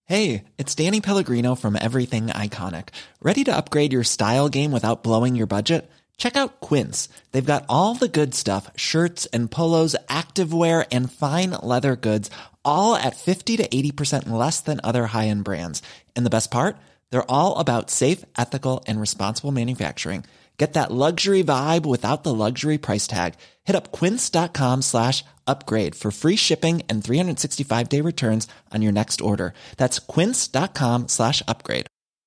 Hey, it's Danny Pellegrino from Everything Iconic. Ready to upgrade your style game without blowing your budget? Check out Quince. They've got all the good stuff, shirts and polos, activewear, and fine leather goods, all at 50 to 80% less than other high-end brands. And the best part? They're all about safe, ethical, and responsible manufacturing. Get that luxury vibe without the luxury price tag. Hit up quince.com/upgrade for free shipping and 365-day returns on your next order. That's quince.com/upgrade.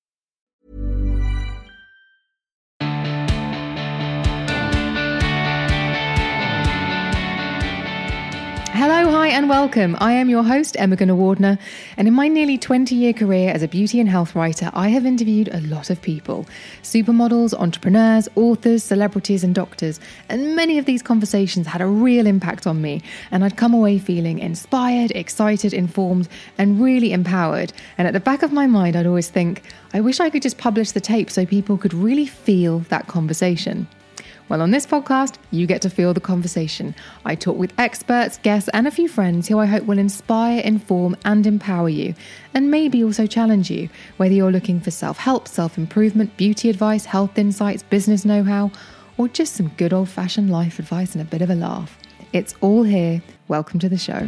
Hello, hi and welcome. I am your host, Emma Gunnar-Wardner, and in my nearly 20-year career as a beauty and health writer, I have interviewed a lot of people. Supermodels, entrepreneurs, authors, celebrities and doctors, and many of these conversations had a real impact on me, and I'd come away feeling inspired, excited, informed, and really empowered. And at the back of my mind, I'd always think, I wish I could just publish the tape so people could really feel that conversation. Well, on this podcast, you get to feel the conversation. I talk with experts, guests, and a few friends who I hope will inspire, inform, and empower you, and maybe also challenge you, whether you're looking for self-help, self-improvement, beauty advice, health insights, business know-how, or just some good old-fashioned life advice and a bit of a laugh. It's all here. Welcome to the show.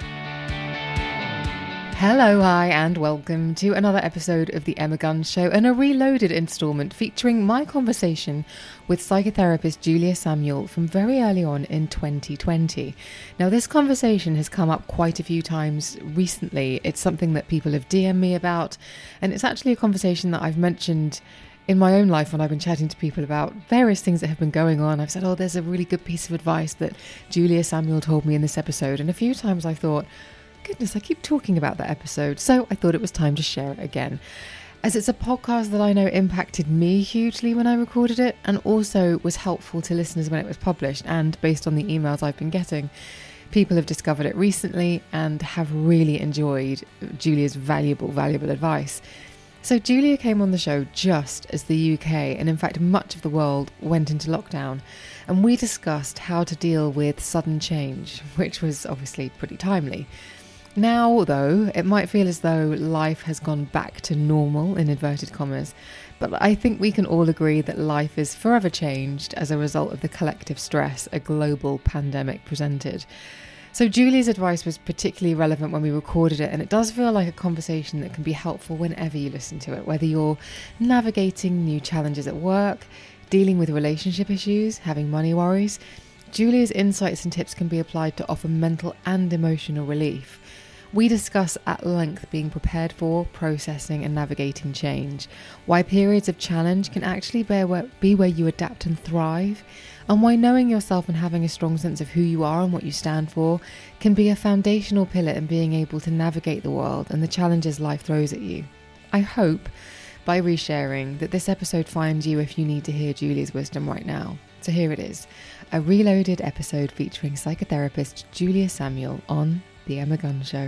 Hello, hi, and welcome to another episode of The Emma Gunn Show, and a reloaded instalment featuring my conversation with psychotherapist Julia Samuel from very early on in 2020. Now, this conversation has come up quite a few times recently. It's something that people have DM'd me about, and it's actually a conversation that I've mentioned in my own life when I've been chatting to people about various things that have been going on. I've said, oh, there's a really good piece of advice that Julia Samuel told me in this episode, and a few times I thought, goodness, I keep talking about that episode, so I thought it was time to share it again, as it's a podcast that I know impacted me hugely when I recorded it, and also was helpful to listeners when it was published. And based on the emails I've been getting, people have discovered it recently and have really enjoyed Julia's valuable advice. So Julia came on the show just as the UK, and in fact much of the world, went into lockdown, and we discussed how to deal with sudden change, which was obviously pretty timely. Now, though, it might feel as though life has gone back to normal, in inverted commas, but I think we can all agree that life is forever changed as a result of the collective stress a global pandemic presented. So Julie's advice was particularly relevant when we recorded it, and it does feel like a conversation that can be helpful whenever you listen to it, whether you're navigating new challenges at work, dealing with relationship issues, having money worries. Julia's insights and tips can be applied to offer mental and emotional relief. We discuss at length being prepared for, processing and navigating change, why periods of challenge can actually be where you adapt and thrive, and why knowing yourself and having a strong sense of who you are and what you stand for can be a foundational pillar in being able to navigate the world and the challenges life throws at you. I hope, by resharing, that this episode finds you if you need to hear Julia's wisdom right now. So here it is, a reloaded episode featuring psychotherapist Julia Samuel on The Emma Gunn Show.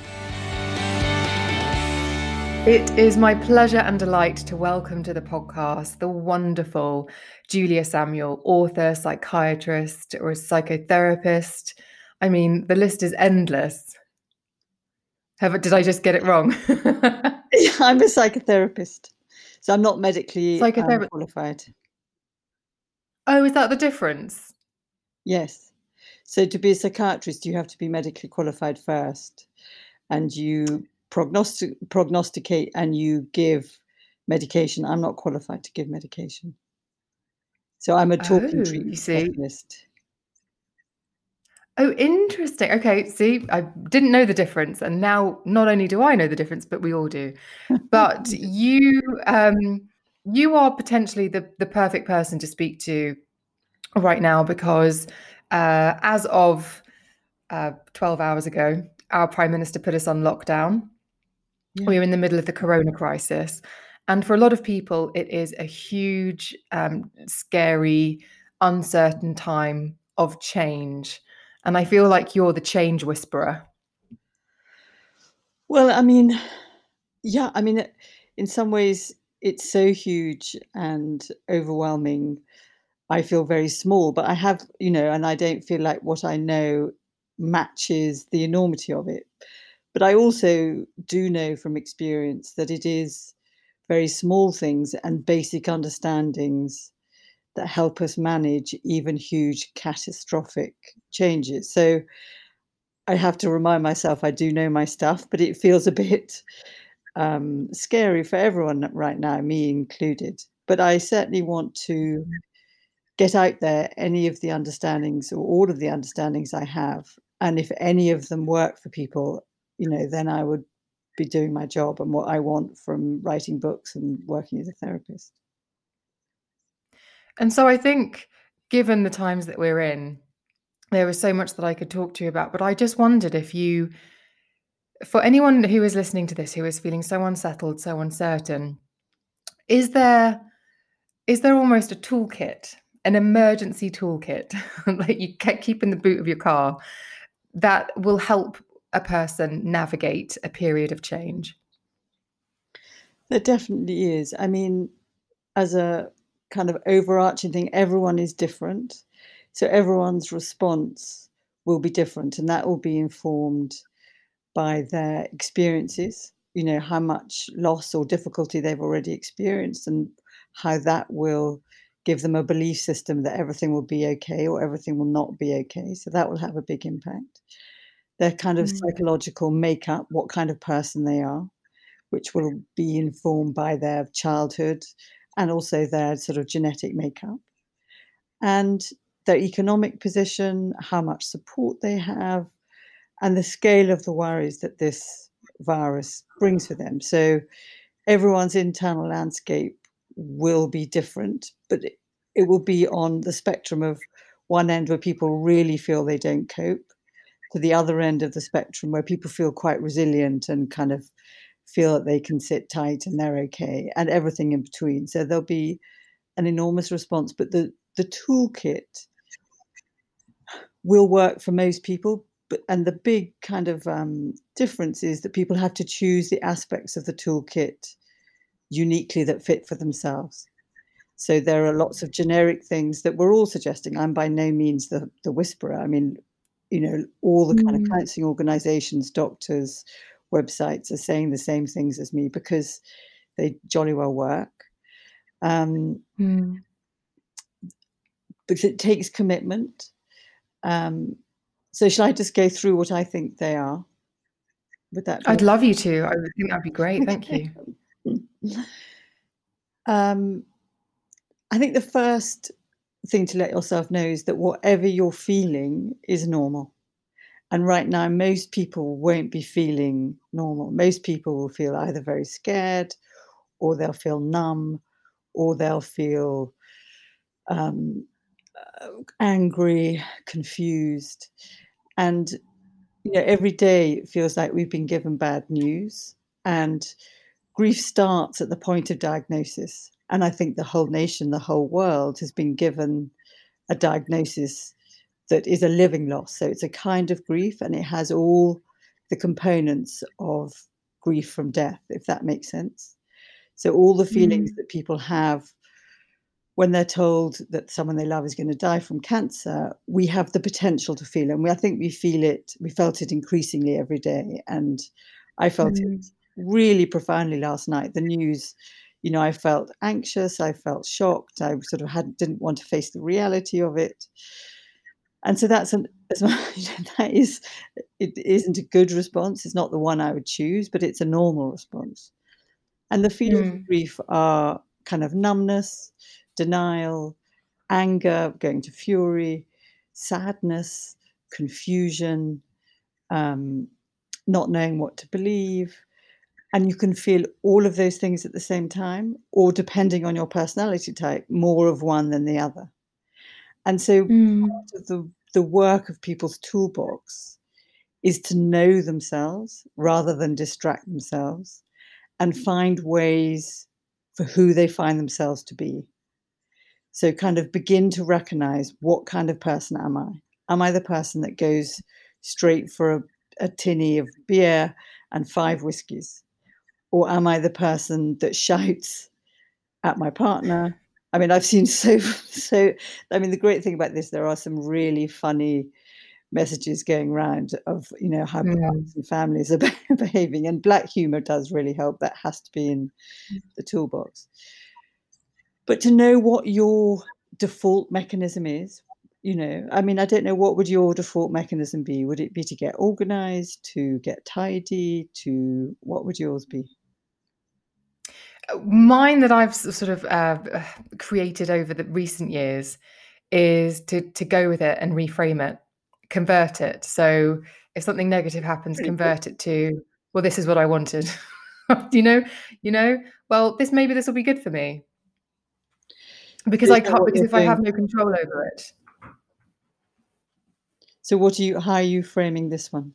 It is my pleasure and delight to welcome to the podcast the wonderful Julia Samuel, author, psychiatrist, or psychotherapist. I mean, the list is endless. Did I just get it wrong? I'm a psychotherapist, so I'm not medically qualified. Oh, is that the difference? Yes. So to be a psychiatrist, you have to be medically qualified first, and you prognosticate and you give medication. I'm not qualified to give medication. So I'm a talking treatment specialist. Oh, interesting. Okay, see, I didn't know the difference, and now not only do I know the difference, but we all do. But you are potentially the perfect person to speak to right now, because as of 12 hours ago, our Prime Minister put us on lockdown. Yeah. We're in the middle of the corona crisis. And for a lot of people, it is a huge, scary, uncertain time of change. And I feel like you're the change whisperer. Well, I mean, in some ways, it's so huge and overwhelming. I feel very small, but I have, and I don't feel like what I know matches the enormity of it. But I also do know from experience that it is very small things and basic understandings that help us manage even huge catastrophic changes. So I have to remind myself I do know my stuff, but it feels a bit scary for everyone right now, me included. But I certainly want to get out there any of the understandings or all of the understandings I have. And if any of them work for people, then I would be doing my job and what I want from writing books and working as a therapist. And so I think, given the times that we're in, there was so much that I could talk to you about. But I just wondered if you, for anyone who is listening to this, who is feeling so unsettled, so uncertain, is there almost a toolkit, an emergency toolkit that you keep in the boot of your car that will help a person navigate a period of change? There definitely is. I mean, as a kind of overarching thing, everyone is different. So everyone's response will be different, and that will be informed by their experiences, how much loss or difficulty they've already experienced, and how that will give them a belief system that everything will be okay or everything will not be okay. So that will have a big impact. Their kind of psychological makeup, what kind of person they are, which will be informed by their childhood and also their sort of genetic makeup, and their economic position, how much support they have, and the scale of the worries that this virus brings for them. So everyone's internal landscape will be different, but it will be on the spectrum of one end where people really feel they don't cope, to the other end of the spectrum where people feel quite resilient and kind of feel that they can sit tight and they're okay, and everything in between. So there'll be an enormous response, but the toolkit will work for most people. And the big kind of difference is that people have to choose the aspects of the toolkit uniquely that fit for themselves. So there are lots of generic things that we're all suggesting. I'm by no means the whisperer. I mean, all the kind of counselling organisations, doctors, websites are saying the same things as me because they jolly well work. Because it takes commitment. So shall I just go through what I think they are? Would that be I'd love you to. I would think that'd be great. Thank you. I think the first thing to let yourself know is that whatever you're feeling is normal. And right now, most people won't be feeling normal. Most people will feel either very scared, or they'll feel numb, or they'll feel angry, confused. And every day it feels like we've been given bad news. And grief starts at the point of diagnosis. And I think the whole nation, the whole world has been given a diagnosis that is a living loss. So it's a kind of grief, and it has all the components of grief from death, if that makes sense. So all the feelings that people have when they're told that someone they love is going to die from cancer, we have the potential to feel it. And I think we felt it increasingly every day. And I felt it really profoundly last night. The news, I felt anxious, I felt shocked, I sort of didn't want to face the reality of it. And so it isn't a good response. It's not the one I would choose, but it's a normal response. And the feelings of grief are kind of numbness, denial, anger, going to fury, sadness, confusion, not knowing what to believe. And you can feel all of those things at the same time, or depending on your personality type, more of one than the other. And so part of the work of people's toolbox is to know themselves rather than distract themselves, and find ways for who they find themselves to be. So kind of begin to recognize, what kind of person am I? Am I the person that goes straight for a tinny of beer and 5 whiskeys? Or am I the person that shouts at my partner? I mean, I've seen the great thing about this, there are some really funny messages going around of, how parents and families are behaving. And Black humor does really help. That has to be in the toolbox. But to know what your default mechanism is, I mean, I don't know, what would your default mechanism be? Would it be to get organized, to get tidy, what would yours be? Mine that I've sort of created over the recent years is to go with it and reframe it, convert it. So if something negative happens, convert it to, well, this is what I wanted. Well, this will be good for me. Because I can't, because if I have no control over it. So how are you framing this one?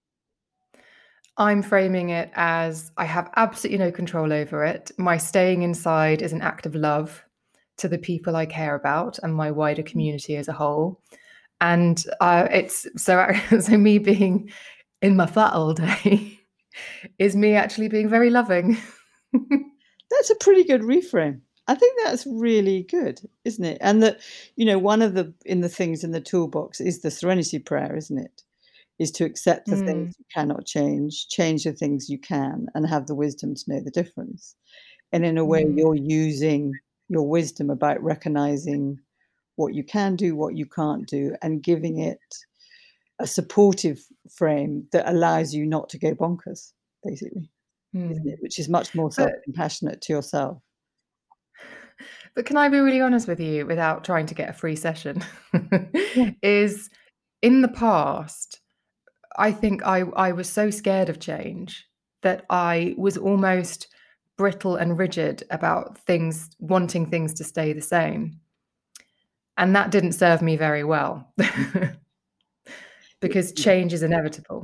I'm framing it as I have absolutely no control over it. My staying inside is an act of love to the people I care about and my wider community as a whole. And it's so me being in my flat all day is me actually being very loving. That's a pretty good reframe. I think that's really good, isn't it? And that, one of the things in the toolbox is the Serenity Prayer, isn't it? Is to accept the things you cannot change the things you can, and have the wisdom to know the difference. And in a way, you're using your wisdom about recognizing what you can do, what you can't do, and giving it a supportive frame that allows you not to go bonkers, basically, isn't it? Which is much more self-compassionate to yourself. But can I be really honest with you without trying to get a free session? Is in the past, I think I was so scared of change that I was almost brittle and rigid about wanting things to stay the same. And that didn't serve me very well because change is inevitable.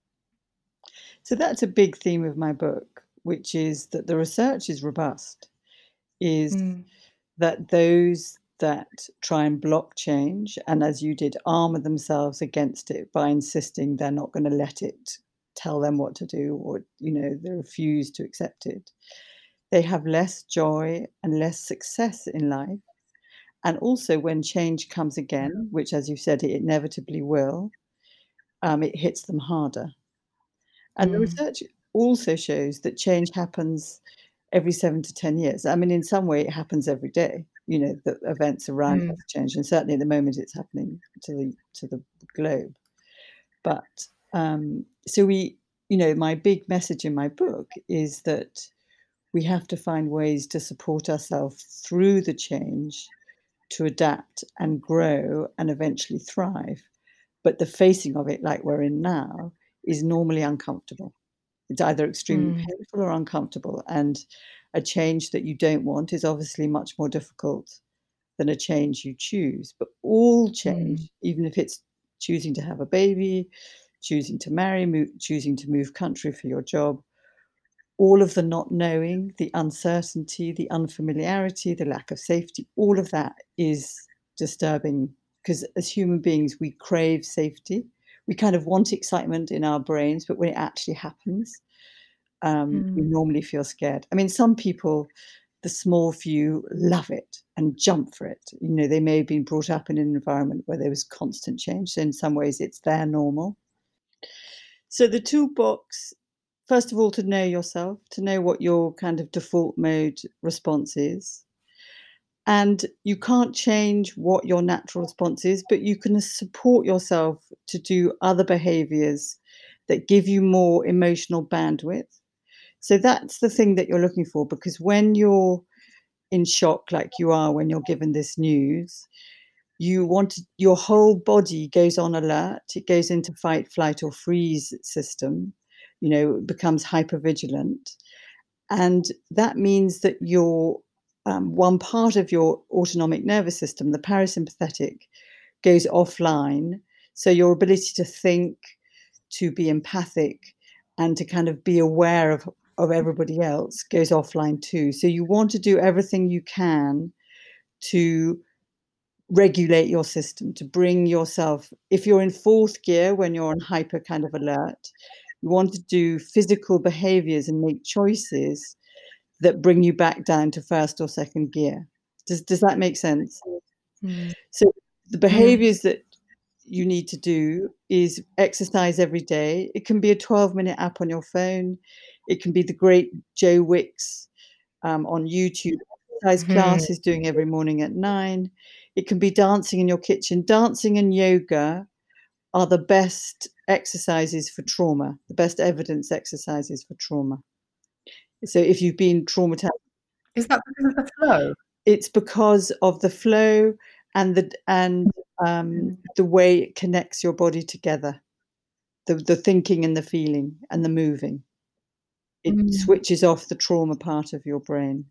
So that's a big theme of my book, which is that the research is robust, is that those that try and block change, and as you did, armor themselves against it by insisting they're not going to let it tell them what to do, or, they refuse to accept it, they have less joy and less success in life. And also when change comes again, which, as you said, it inevitably will, it hits them harder. And the research also shows that change happens every 7 to 10 years. I mean, in some way, it happens every day. The events around us change, and certainly at the moment, it's happening to the globe. But so my big message in my book is that we have to find ways to support ourselves through the change, to adapt and grow and eventually thrive. But the facing of it, like we're in now, is normally uncomfortable. It's either extremely painful or uncomfortable. And a change that you don't want is obviously much more difficult than a change you choose. But all change, even if it's choosing to have a baby, choosing to marry, choosing to move country for your job, all of the not knowing, the uncertainty, the unfamiliarity, the lack of safety, all of that is disturbing, because as human beings, we crave safety. We kind of want excitement in our brains, but when it actually happens, we normally feel scared. I mean, some people, the small few, love it and jump for it. They may have been brought up in an environment where there was constant change. So in some ways, it's their normal. So the toolbox, first of all, to know yourself, to know what your kind of default mode response is. And you can't change what your natural response is, but you can support yourself to do other behaviors that give you more emotional bandwidth. So that's the thing that you're looking for, because when you're in shock, like you are when you're given this news, your whole body goes on alert. It goes into fight, flight, or freeze system, becomes hypervigilant. And that means that one part of your autonomic nervous system, the parasympathetic, goes offline. So your ability to think, to be empathic, and to kind of be aware of everybody else goes offline too. So you want to do everything you can to regulate your system, to bring yourself, if you're in fourth gear, when you're on hyper kind of alert, you want to do physical behaviors and make choices that bring you back down to first or second gear. Does that make sense? So the behaviors that you need to do is exercise every day. It can be a 12-minute app on your phone. It can be the great Joe Wicks on YouTube exercise classes doing every morning at 9. It can be dancing in your kitchen. Dancing and yoga are the best exercises for trauma, the best evidence exercises for trauma. So if you've been traumatized, Is that because of the flow? it's because of the flow and the way it connects your body together, the thinking and the feeling and the moving. It switches off the trauma part of your brain.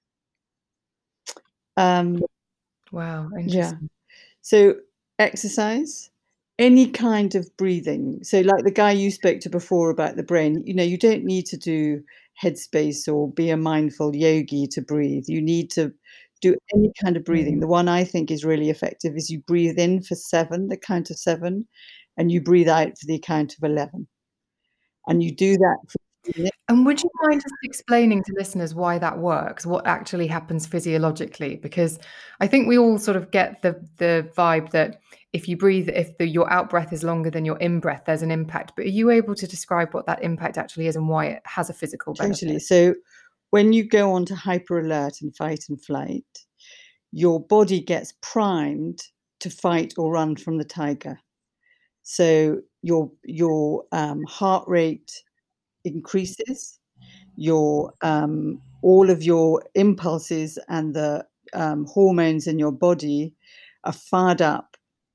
Wow, Yeah. interesting. So exercise, any kind of breathing. So like the guy you spoke to before about the brain, you don't need to do Headspace or be a mindful yogi to breathe. You need to do any kind of breathing. The one I think is really effective is you breathe in for 7, the count of 7, and you breathe out for the count of 11. And you do that for 2 minutes. And would you mind just explaining to listeners why that works, what actually happens physiologically? Because I think we all sort of get the vibe that if you breathe, your out breath is longer than your in breath, there's an impact. But are you able to describe what that impact actually is and why it has a physical benefit? Totally. So when you go on to hyper alert and fight and flight, your body gets primed to fight or run from the tiger. So your heart rate increases, your all of your impulses and the hormones in your body are fired up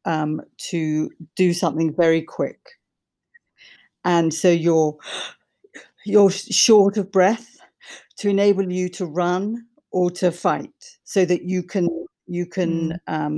to do something very quick, and so you're short of breath to enable you to run or to fight, so that you can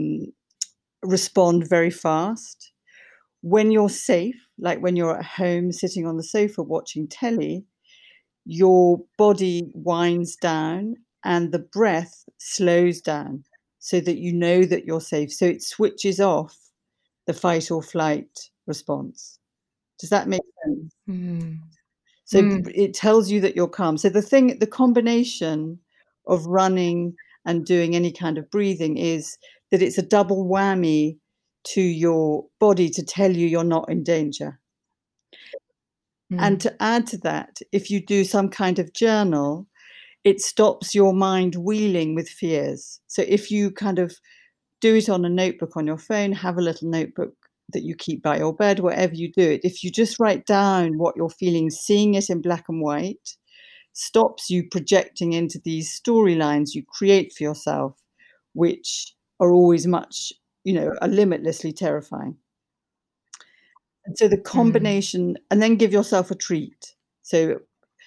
respond very fast. When you're safe, like when you're at home sitting on the sofa watching telly, your body winds down and the breath slows down so that you know that you're safe. So it switches off the fight or flight response. Does that make sense? So it tells you that you're calm. So the combination of running and doing any kind of breathing is that it's a double whammy to your body to tell you you're not in danger. And to add to that, if you do some kind of journal, it stops your mind wheeling with fears. So if you kind of do it on a notebook on your phone, have a little notebook that you keep by your bed, wherever you do it, if you just write down what you're feeling, seeing it in black and white, stops you projecting into these storylines you create for yourself, which are always are limitlessly terrifying. And so the combination, and then give yourself a treat. So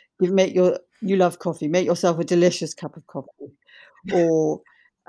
you love coffee, make yourself a delicious cup of coffee, or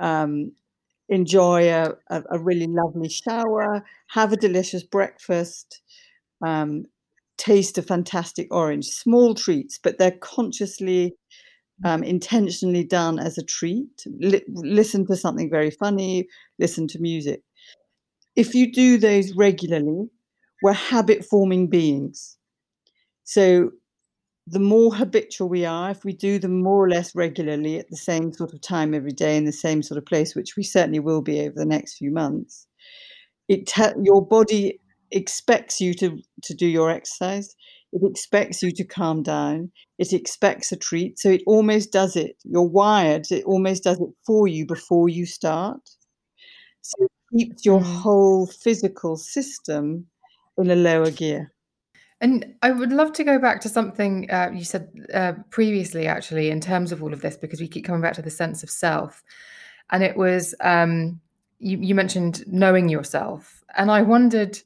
enjoy a really lovely shower, have a delicious breakfast, taste a fantastic orange. Small treats, but they're consciously, intentionally done as a treat. Listen to something very funny, listen to music. If you do those regularly, we're habit-forming beings. So the more habitual we are, if we do them more or less regularly at the same sort of time every day in the same sort of place, which we certainly will be over the next few months, your body expects you to do your exercise. It expects you to calm down. It expects a treat. So it almost does it. You're wired. It almost does it for you before you start. So it keeps your whole physical system in a lower gear. And I would love to go back to something you said previously, actually, in terms of all of this, because we keep coming back to the sense of self. And it was, you mentioned knowing yourself. And I wondered,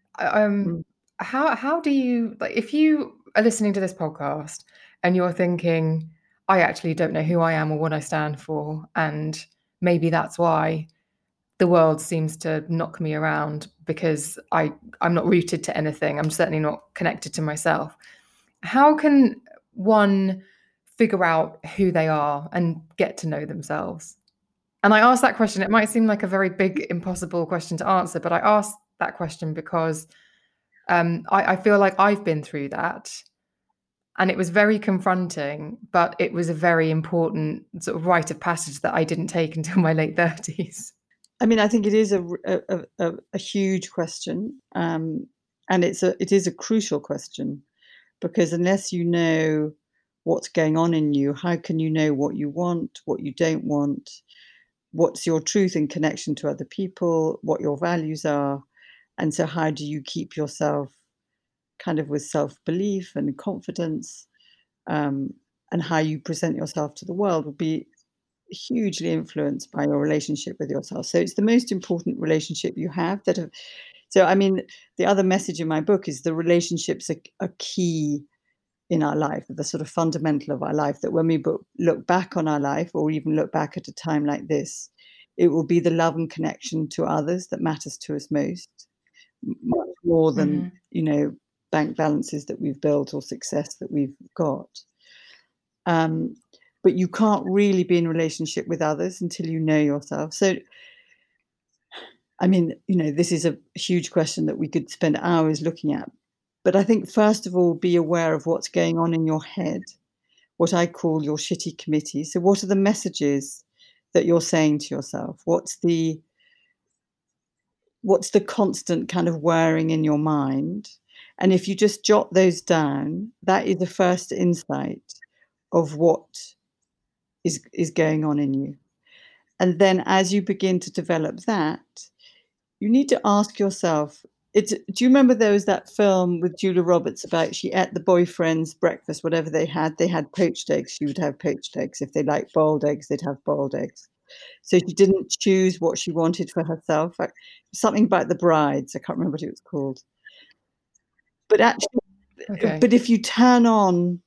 how do you, like, if you are listening to this podcast and you're thinking, I actually don't know who I am or what I stand for, and maybe that's why the world seems to knock me around because I'm not rooted to anything. I'm certainly not connected to myself. How can one figure out who they are and get to know themselves? And I asked that question. It might seem like a very big, impossible question to answer, but I asked that question because I feel like I've been through that. And it was very confronting, but it was a very important sort of rite of passage that I didn't take until my late 30s. I mean, I think it is a huge question, and it is a crucial question, because unless you know what's going on in you, how can you know what you want, what you don't want, what's your truth in connection to other people, what your values are, and so how do you keep yourself kind of with self-belief and confidence, and how you present yourself to the world will be hugely influenced by your relationship with yourself. So it's the most important relationship you have. So I mean, the other message in my book is the relationships are key in our life, the sort of fundamental of our life, that when we look back on our life, or even look back at a time like this, it will be the love and connection to others that matters to us most, much more than, bank balances that we've built or success that we've got. But you can't really be in relationship with others until you know yourself. So, I mean, this is a huge question that we could spend hours looking at. But I think, first of all, be aware of what's going on in your head, what I call your shitty committee. So what are the messages that you're saying to yourself? What's the constant kind of whirring in your mind? And if you just jot those down, that is the first insight of what is going on in you. And then as you begin to develop that, you need to ask yourself, do you remember there was that film with Julia Roberts about she ate the boyfriend's breakfast, whatever they had poached eggs. She would have poached eggs. If they liked boiled eggs, they'd have boiled eggs. So she didn't choose what she wanted for herself. Something about the brides. I can't remember what it was called. But actually, But if you turn on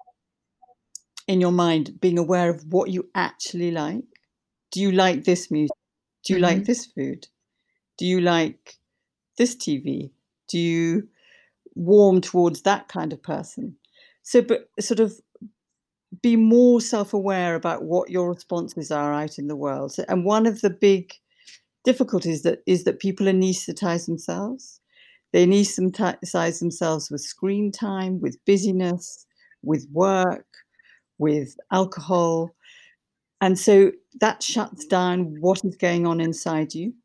in your mind, being aware of what you actually like. Do you like this music? Do you like this food? Do you like this TV? Do you warm towards that kind of person? So, but sort of be more self-aware about what your responses are out in the world. And one of the big difficulties is that people anesthetize themselves. They anesthetize themselves with screen time, with busyness, with work, with alcohol. And so that shuts down what is going on inside you.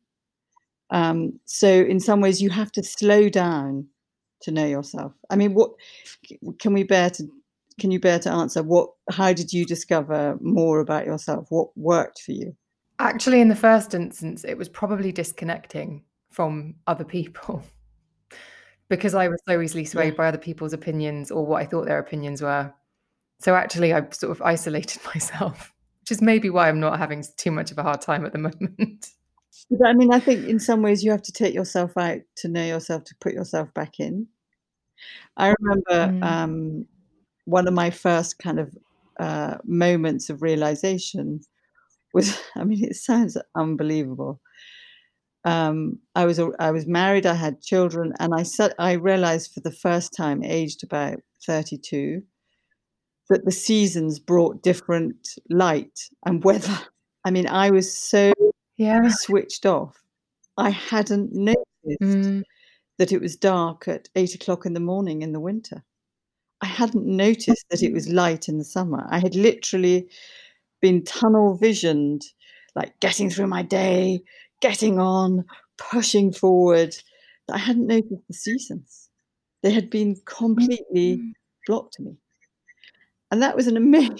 So in some ways you have to slow down to know yourself. I mean, what can you bear to answer? How did you discover more about yourself? What worked for you? Actually, in the first instance, it was probably disconnecting from other people because I was so easily swayed by other people's opinions or what I thought their opinions were. So actually, I sort of isolated myself, which is maybe why I'm not having too much of a hard time at the moment. But I mean, I think in some ways you have to take yourself out to know yourself, to put yourself back in. I remember one of my first kind of moments of realization was, I mean, it sounds unbelievable. I was married, I had children, and I realized for the first time, aged about 32, that the seasons brought different light and weather. I mean, I was so switched off. I hadn't noticed that it was dark at 8 o'clock in the morning in the winter. I hadn't noticed that it was light in the summer. I had literally been tunnel visioned, like getting through my day, getting on, pushing forward. I hadn't noticed the seasons. They had been completely blocked to me. And that was an amazing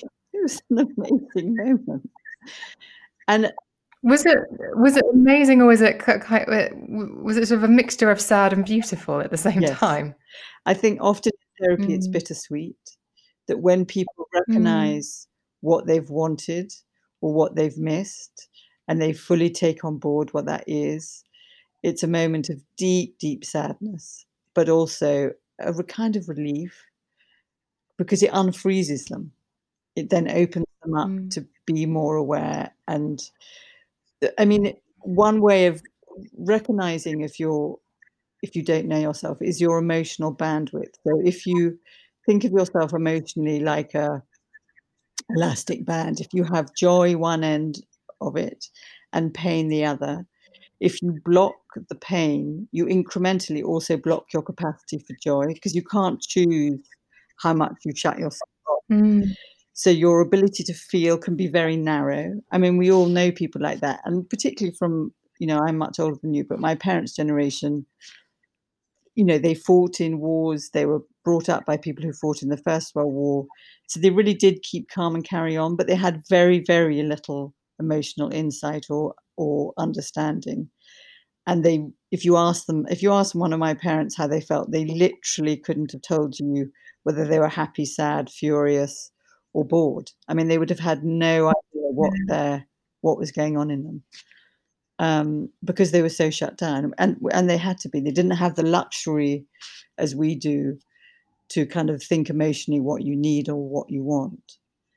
moment. And was it amazing, or was it sort of a mixture of sad and beautiful at the same time? I think often in therapy it's bittersweet, that when people recognize what they've wanted or what they've missed and they fully take on board what that is, it's a moment of deep, deep sadness, but also a kind of relief, because it unfreezes them. It then opens them up to be more aware. And I mean, one way of recognizing if you don't know yourself is your emotional bandwidth. So if you think of yourself emotionally like a elastic band, if you have joy one end of it and pain the other, if you block the pain, you incrementally also block your capacity for joy, because you can't choose how much you shut yourself off. So your ability to feel can be very narrow. I mean, we all know people like that, and particularly from I'm much older than you, but my parents' generation, they fought in wars. They were brought up by people who fought in the First World War. So they really did keep calm and carry on, but they had very, very little emotional insight or understanding. And if you ask one of my parents how they felt, they literally couldn't have told you whether they were happy, sad, furious, or bored. I mean, they would have had no idea what was going on in them, because they were so shut down, and they had to be. They didn't have the luxury, as we do, to kind of think emotionally what you need or what you want.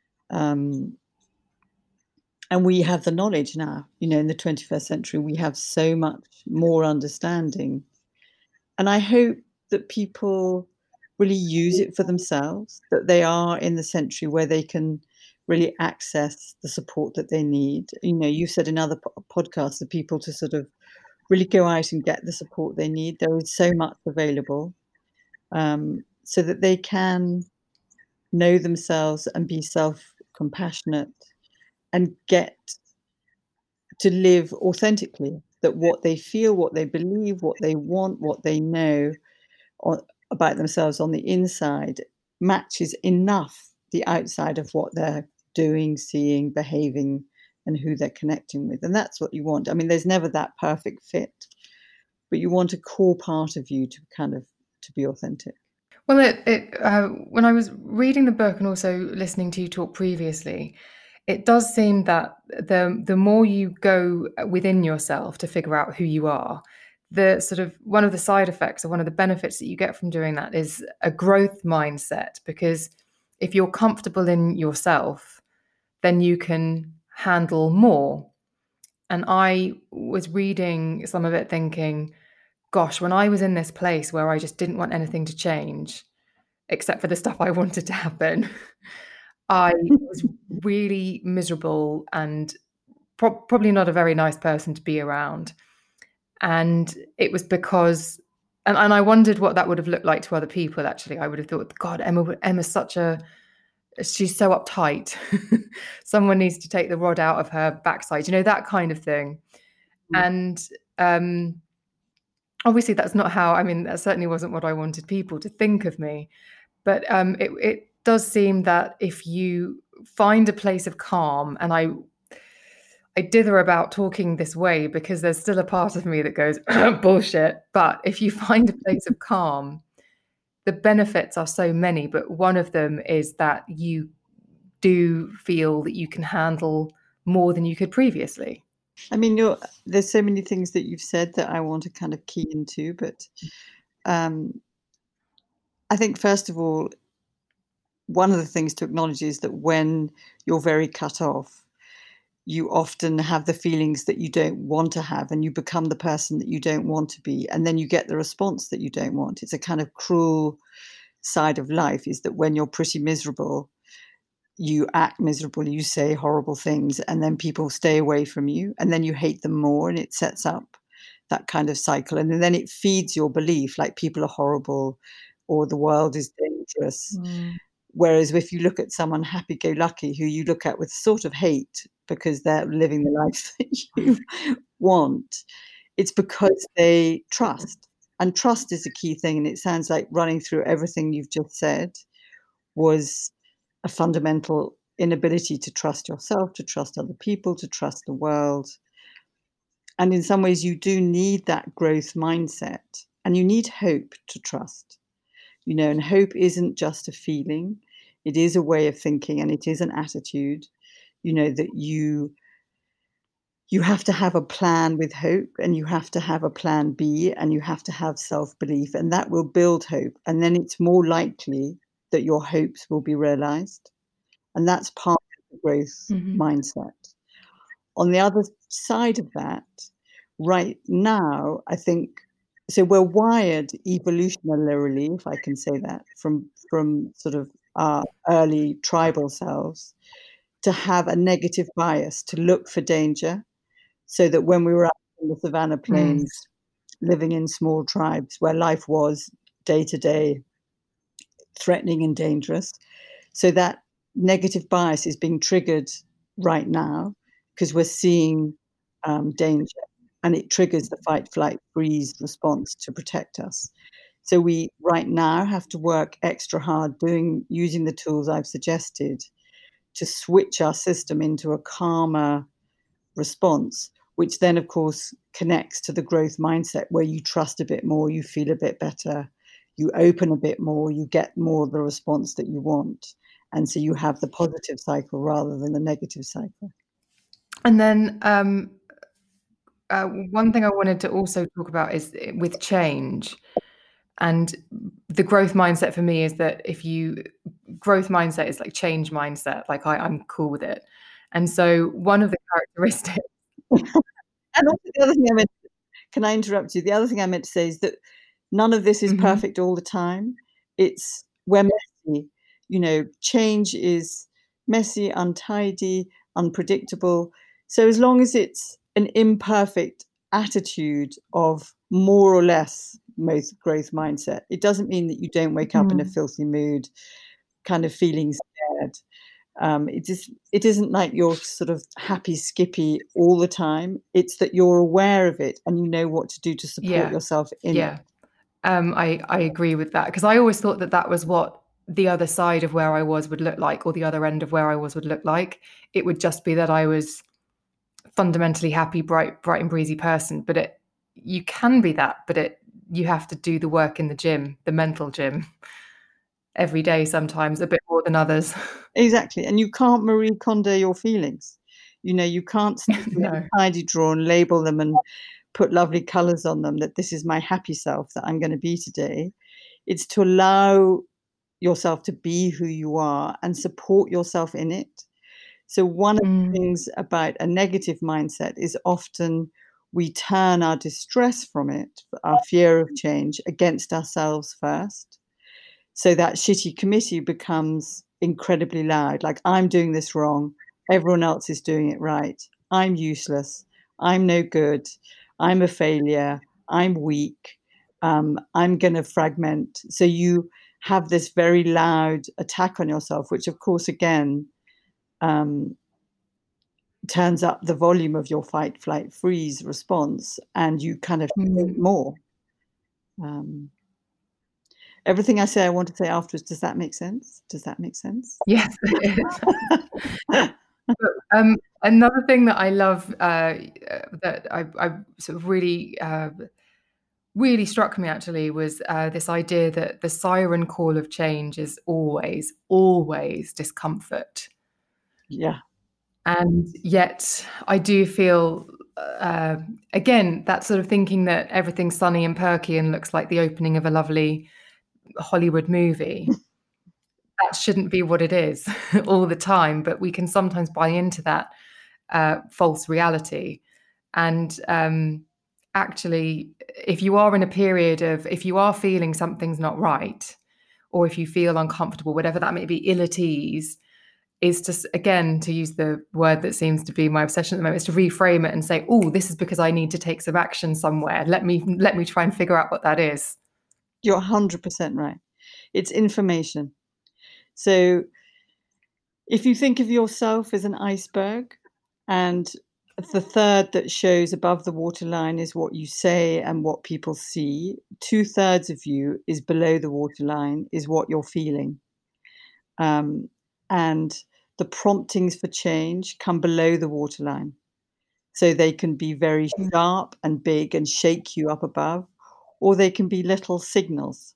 And we have the knowledge now, in the 21st century, we have so much more understanding. And I hope that people really use it for themselves, that they are in the century where they can really access the support that they need. You said in other podcasts for people to sort of really go out and get the support they need. There is so much available, so that they can know themselves and be self-compassionate and get to live authentically, that what they feel, what they believe, what they want, what they know about themselves on the inside matches enough the outside of what they're doing, seeing, behaving, and who they're connecting with. And that's what you want. I mean, there's never that perfect fit, but you want a core part of you to be authentic. Well, when I was reading the book and also listening to you talk previously, it does seem that the more you go within yourself to figure out who you are, the sort of one of the side effects or one of the benefits that you get from doing that is a growth mindset. Because if you're comfortable in yourself, then you can handle more. And I was reading some of it thinking, gosh, when I was in this place where I just didn't want anything to change, except for the stuff I wanted to happen, I was really miserable and probably not a very nice person to be around. And it was because, and I wondered what that would have looked like to other people, actually. I would have thought, God, Emma's she's so uptight. Someone needs to take the rod out of her backside, that kind of thing. Mm. And obviously that's not that certainly wasn't what I wanted people to think of me. But it does seem that if you find a place of calm, and I dither about talking this way because there's still a part of me that goes, bullshit. But if you find a place of calm, the benefits are so many, but one of them is that you do feel that you can handle more than you could previously. I mean, there's so many things that you've said that I want to kind of key into, but I think, first of all, one of the things to acknowledge is that when you're very cut off, you often have the feelings that you don't want to have, and you become the person that you don't want to be. And then you get the response that you don't want. It's a kind of cruel side of life, is that when you're pretty miserable, you act miserable, you say horrible things, and then people stay away from you, and then you hate them more, and it sets up that kind of cycle. And then it feeds your belief, like people are horrible or the world is dangerous. Whereas if you look at someone happy-go-lucky who you look at with sort of hate because they're living the life that you want, it's because they trust. And trust is a key thing. And it sounds like running through everything you've just said was a fundamental inability to trust yourself, to trust other people, to trust the world. And in some ways, you do need that growth mindset, and you need hope to trust. And hope isn't just a feeling. It is a way of thinking, and it is an attitude, that you have to have a plan with hope, and you have to have a plan B, and you have to have self-belief, and that will build hope. And then it's more likely that your hopes will be realized. And that's part of the growth mindset. On the other side of that, right now, I think, so we're wired evolutionarily, if I can say that, from sort of our early tribal selves, to have a negative bias, to look for danger, so that when we were up in the savannah plains, living in small tribes where life was day to day threatening and dangerous, so that negative bias is being triggered right now because we're seeing danger. and it triggers the fight, flight, freeze response to protect us. So we right now have to work extra hard using the tools I've suggested to switch our system into a calmer response, which then, of course, connects to the growth mindset where you trust a bit more, you feel a bit better, you open a bit more, you get more of the response that you want. And so you have the positive cycle rather than the negative cycle. And then one thing I wanted to also talk about is with change. And the growth mindset for me is that growth mindset is like change mindset. Like I'm cool with it. And so one of the characteristics. And also the other thing can I interrupt you? The other thing I meant to say is that none of this is perfect all the time. We're messy. Change is messy, untidy, unpredictable. So as long as it's an imperfect attitude of more or less growth mindset, it doesn't mean that you don't wake up in a filthy mood, kind of feeling scared. It isn't like you're sort of happy skippy all the time. It's that you're aware of it and you know what to do to support yourself in it. I agree with that, because I always thought that was what the other side of where I was would look like, or the other end of where I was would look like. It would just be that I was fundamentally happy, bright and breezy person. But you can be that, but you have to do the work in the gym, the mental gym, every day, sometimes a bit more than others. Exactly. And you can't Marie Kondo your feelings. You can't stick them in a tidy drawer and label them and put lovely colours on them that this is my happy self that I'm going to be today. It's to allow yourself to be who you are and support yourself in it. So one of the things about a negative mindset is often we turn our distress from it, our fear of change, against ourselves first. So that shitty committee becomes incredibly loud. Like, I'm doing this wrong. Everyone else is doing it right. I'm useless. I'm no good. I'm a failure. I'm weak. I'm going to fragment. So you have this very loud attack on yourself, which, of course, again, turns up the volume of your fight, flight, freeze response, and you kind of think more. Everything I say, I want to say afterwards. Does that make sense? Yes. Another thing that I love that I sort of really struck me actually was this idea that the siren call of change is always, always discomfort. Yeah. And yet I do feel, again, that sort of thinking that everything's sunny and perky and looks like the opening of a lovely Hollywood movie. That shouldn't be what it is all the time, but we can sometimes buy into that false reality. And actually, if you are in a period if you are feeling something's not right, or if you feel uncomfortable, whatever that may be, ill at ease, is to, again, to use the word that seems to be my obsession at the moment, is to reframe it and say, oh, this is because I need to take some action somewhere. Let me try and figure out what that is. You're 100% right. It's information. So if you think of yourself as an iceberg, and the third that shows above the waterline is what you say and what people see, 2/3 of you is below the waterline, is what you're feeling. And the promptings for change come below the waterline. So they can be very sharp and big and shake you up above, or they can be little signals.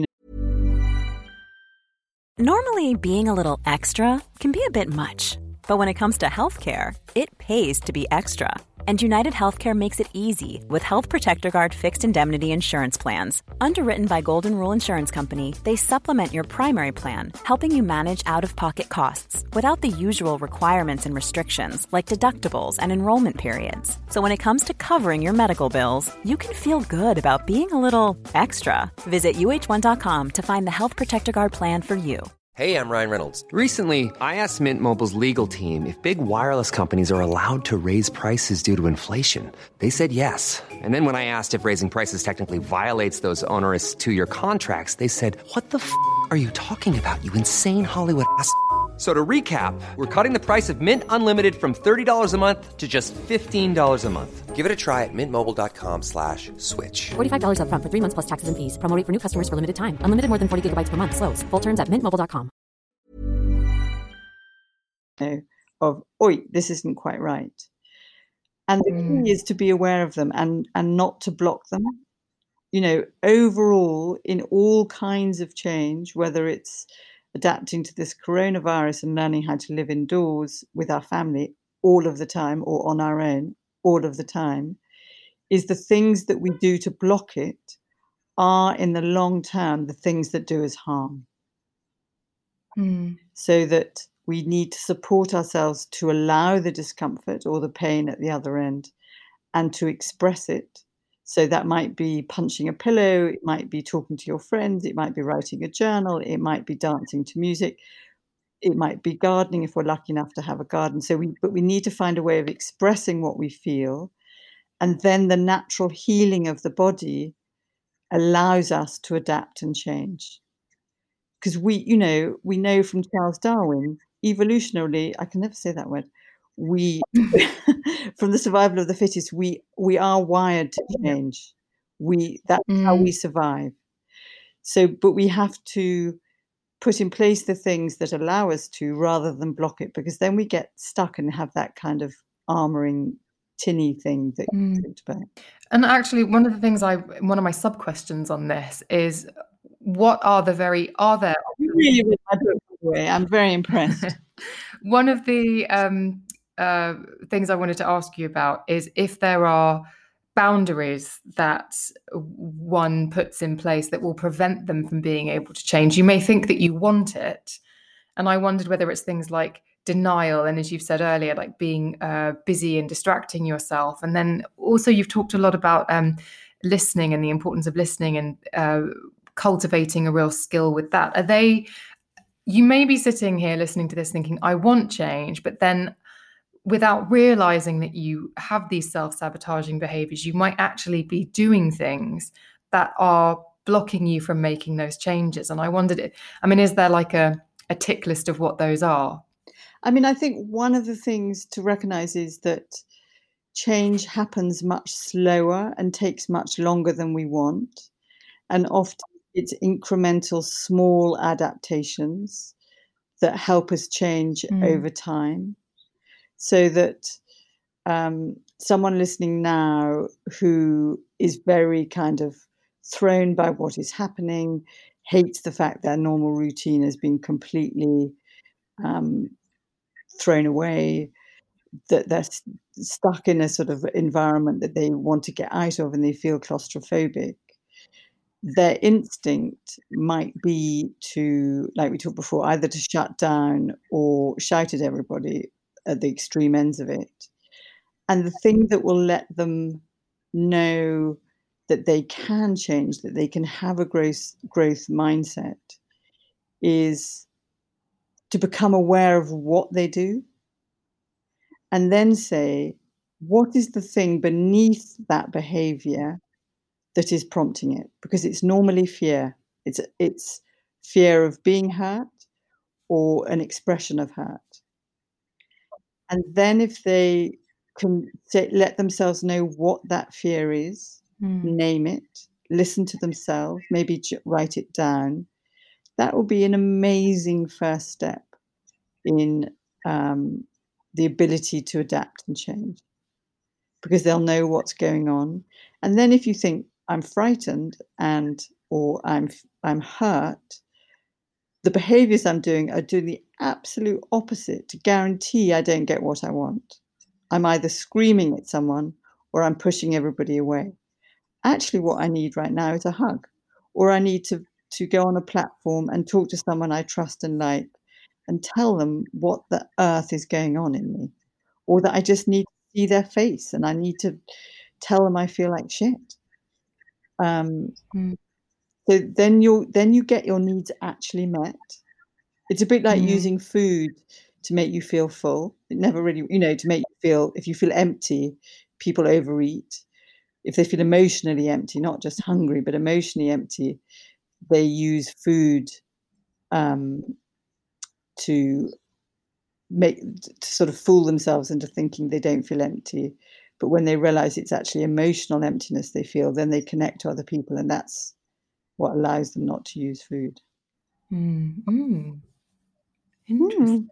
Normally, being a little extra can be a bit much. But when it comes to healthcare, it pays to be extra. And United Healthcare makes it easy with Health Protector Guard fixed indemnity insurance plans. Underwritten by Golden Rule Insurance Company, they supplement your primary plan, helping you manage out-of-pocket costs without the usual requirements and restrictions like deductibles and enrollment periods. So when it comes to covering your medical bills, you can feel good about being a little extra. Visit UH1.com to find the Health Protector Guard plan for you. Hey, I'm Ryan Reynolds. Recently, I asked Mint Mobile's legal team if big wireless companies are allowed to raise prices due to inflation. They said yes. And then when I asked if raising prices technically violates those onerous two-year contracts, they said, "What the f*** are you talking about, you insane Hollywood ass f- So to recap, we're cutting the price of Mint Unlimited from $30 a month to just $15 a month. Give it a try at mintmobile.com/switch. $45 up front for 3 months plus taxes and fees. Promo rate for new customers for limited time. Unlimited more than 40 gigabytes per month. Slows full terms at mintmobile.com. Of, oi, this isn't quite right. And the key is to be aware of them and not to block them. You know, overall, in all kinds of change, whether it's adapting to this coronavirus and learning how to live indoors with our family all of the time or on our own all of the time, is the things that we do to block it are in the long term the things that do us harm. So that we need to support ourselves to allow the discomfort or the pain at the other end and to express it. So that might be punching a pillow, it might be talking to your friends, it might be writing a journal, it might be dancing to music, it might be gardening if we're lucky enough to have a garden. But we need to find a way of expressing what we feel, and then the natural healing of the body allows us to adapt and change. Because we know from Charles Darwin, evolutionarily, I can never say that word, from the survival of the fittest, we are wired to change. That's how we survive. So, but we have to put in place the things that allow us to, rather than block it, because then we get stuck and have that kind of armoring tinny thing that you talked about. And actually, one of my sub questions on this is, are there? You really read my book, by the way. I'm very impressed. One of the things I wanted to ask you about is if there are boundaries that one puts in place that will prevent them from being able to change. You may think that you want it, and I wondered whether it's things like denial, and as you've said earlier, like being busy and distracting yourself. And then also you've talked a lot about listening and the importance of listening and cultivating a real skill with that. You may be sitting here listening to this thinking, I want change, but then without realizing that you have these self-sabotaging behaviors, you might actually be doing things that are blocking you from making those changes. And I wondered, is there like a tick list of what those are? I think one of the things to recognize is that change happens much slower and takes much longer than we want. And often it's incremental, small adaptations that help us change over time. So that someone listening now who is very kind of thrown by what is happening, hates the fact their normal routine has been completely thrown away, that they're stuck in a sort of environment that they want to get out of and they feel claustrophobic, their instinct might be to, like we talked before, either to shut down or shout at everybody at the extreme ends of it. And the thing that will let them know that they can change, that they can have a growth mindset, is to become aware of what they do and then say, what is the thing beneath that behavior that is prompting it? Because it's normally fear. It's fear of being hurt or an expression of hurt. And then if they can let themselves know what that fear is, name it, listen to themselves, maybe write it down, that will be an amazing first step in the ability to adapt and change, because they'll know what's going on. And then if you think, I'm frightened or I'm hurt, the behaviors I'm doing are doing the absolute opposite to guarantee I don't get what I want. I'm either screaming at someone or I'm pushing everybody away. Actually, what I need right now is a hug, or I need to go on a platform and talk to someone I trust and like and tell them what the earth is going on in me, or that I just need to see their face and I need to tell them I feel like shit. So then you get your needs actually met. It's a bit like using food to make you feel full. It never really, to make you feel, if you feel empty, people overeat. If they feel emotionally empty, not just hungry, but emotionally empty, they use food to to sort of fool themselves into thinking they don't feel empty. But when they realize it's actually emotional emptiness they feel, then they connect to other people, and that's what allows them not to use food. Interesting.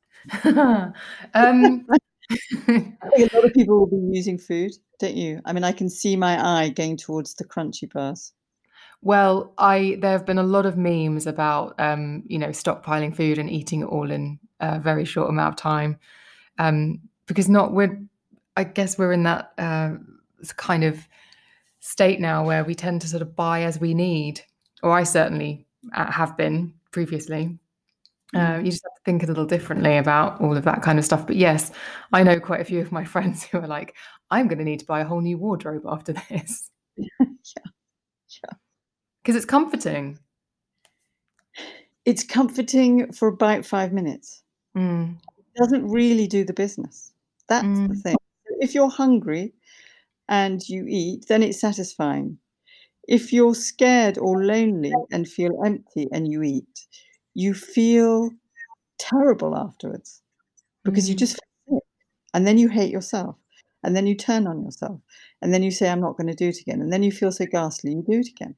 I think a lot of people will be using food, don't you? I mean, I can see my eye going towards the crunchy bars. Well, there have been a lot of memes about stockpiling food and eating it all in a very short amount of time, because I guess we're in that kind of state now where we tend to sort of buy as we need, or I certainly have been previously. You just have to think a little differently about all of that kind of stuff. But yes, I know quite a few of my friends who are like, I'm going to need to buy a whole new wardrobe after this. Yeah. Because it's comforting. It's comforting for about 5 minutes. It doesn't really do the business. That's the thing. If you're hungry and you eat, then it's satisfying. If you're scared or lonely and feel empty and you eat, you feel terrible afterwards because you just feel sick. And then you hate yourself. And then you turn on yourself. And then you say, I'm not going to do it again. And then you feel so ghastly, you do it again.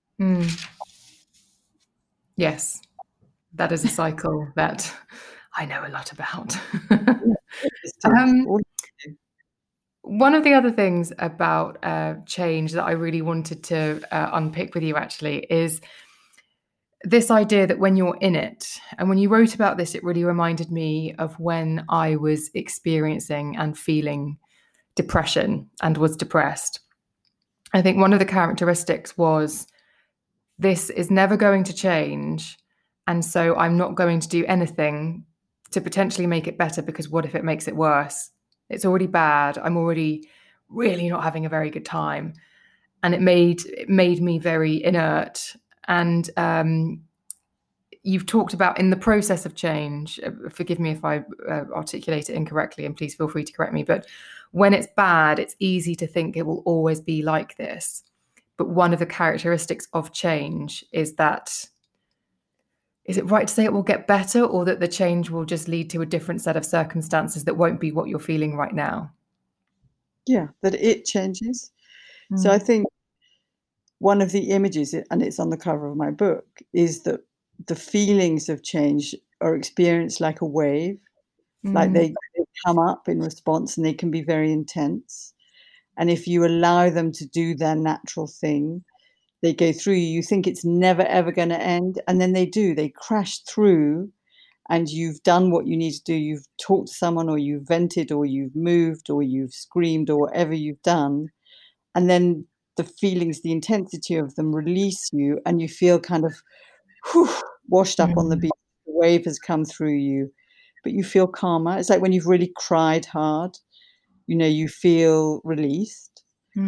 Yes, that is a cycle that I know a lot about. One of the other things about change that I really wanted to unpick with you actually is this idea that when you're in it, and when you wrote about this, it really reminded me of when I was experiencing and feeling depression and was depressed. I think one of the characteristics was, this is never going to change, and so I'm not going to do anything to potentially make it better, because what if it makes it worse? It's already bad. I'm already really not having a very good time. And it made me very inert. And you've talked about, in the process of change, forgive me if I articulate it incorrectly, and please feel free to correct me, but when it's bad, it's easy to think it will always be like this. But one of the characteristics of change is that, is it right to say it will get better, or that the change will just lead to a different set of circumstances that won't be what you're feeling right now? Yeah, that it changes. So I think one of the images, and it's on the cover of my book, is that the feelings of change are experienced like a wave, like they come up in response, and they can be very intense. And if you allow them to do their natural thing, they go through you. You think it's never, ever going to end. And then they do. They crash through, and you've done what you need to do. You've talked to someone, or you've vented, or you've moved, or you've screamed, or whatever you've done. And then the feelings, the intensity of them release you, and you feel kind of washed up on the beach. The wave has come through you, but you feel calmer. It's like when you've really cried hard, you feel released.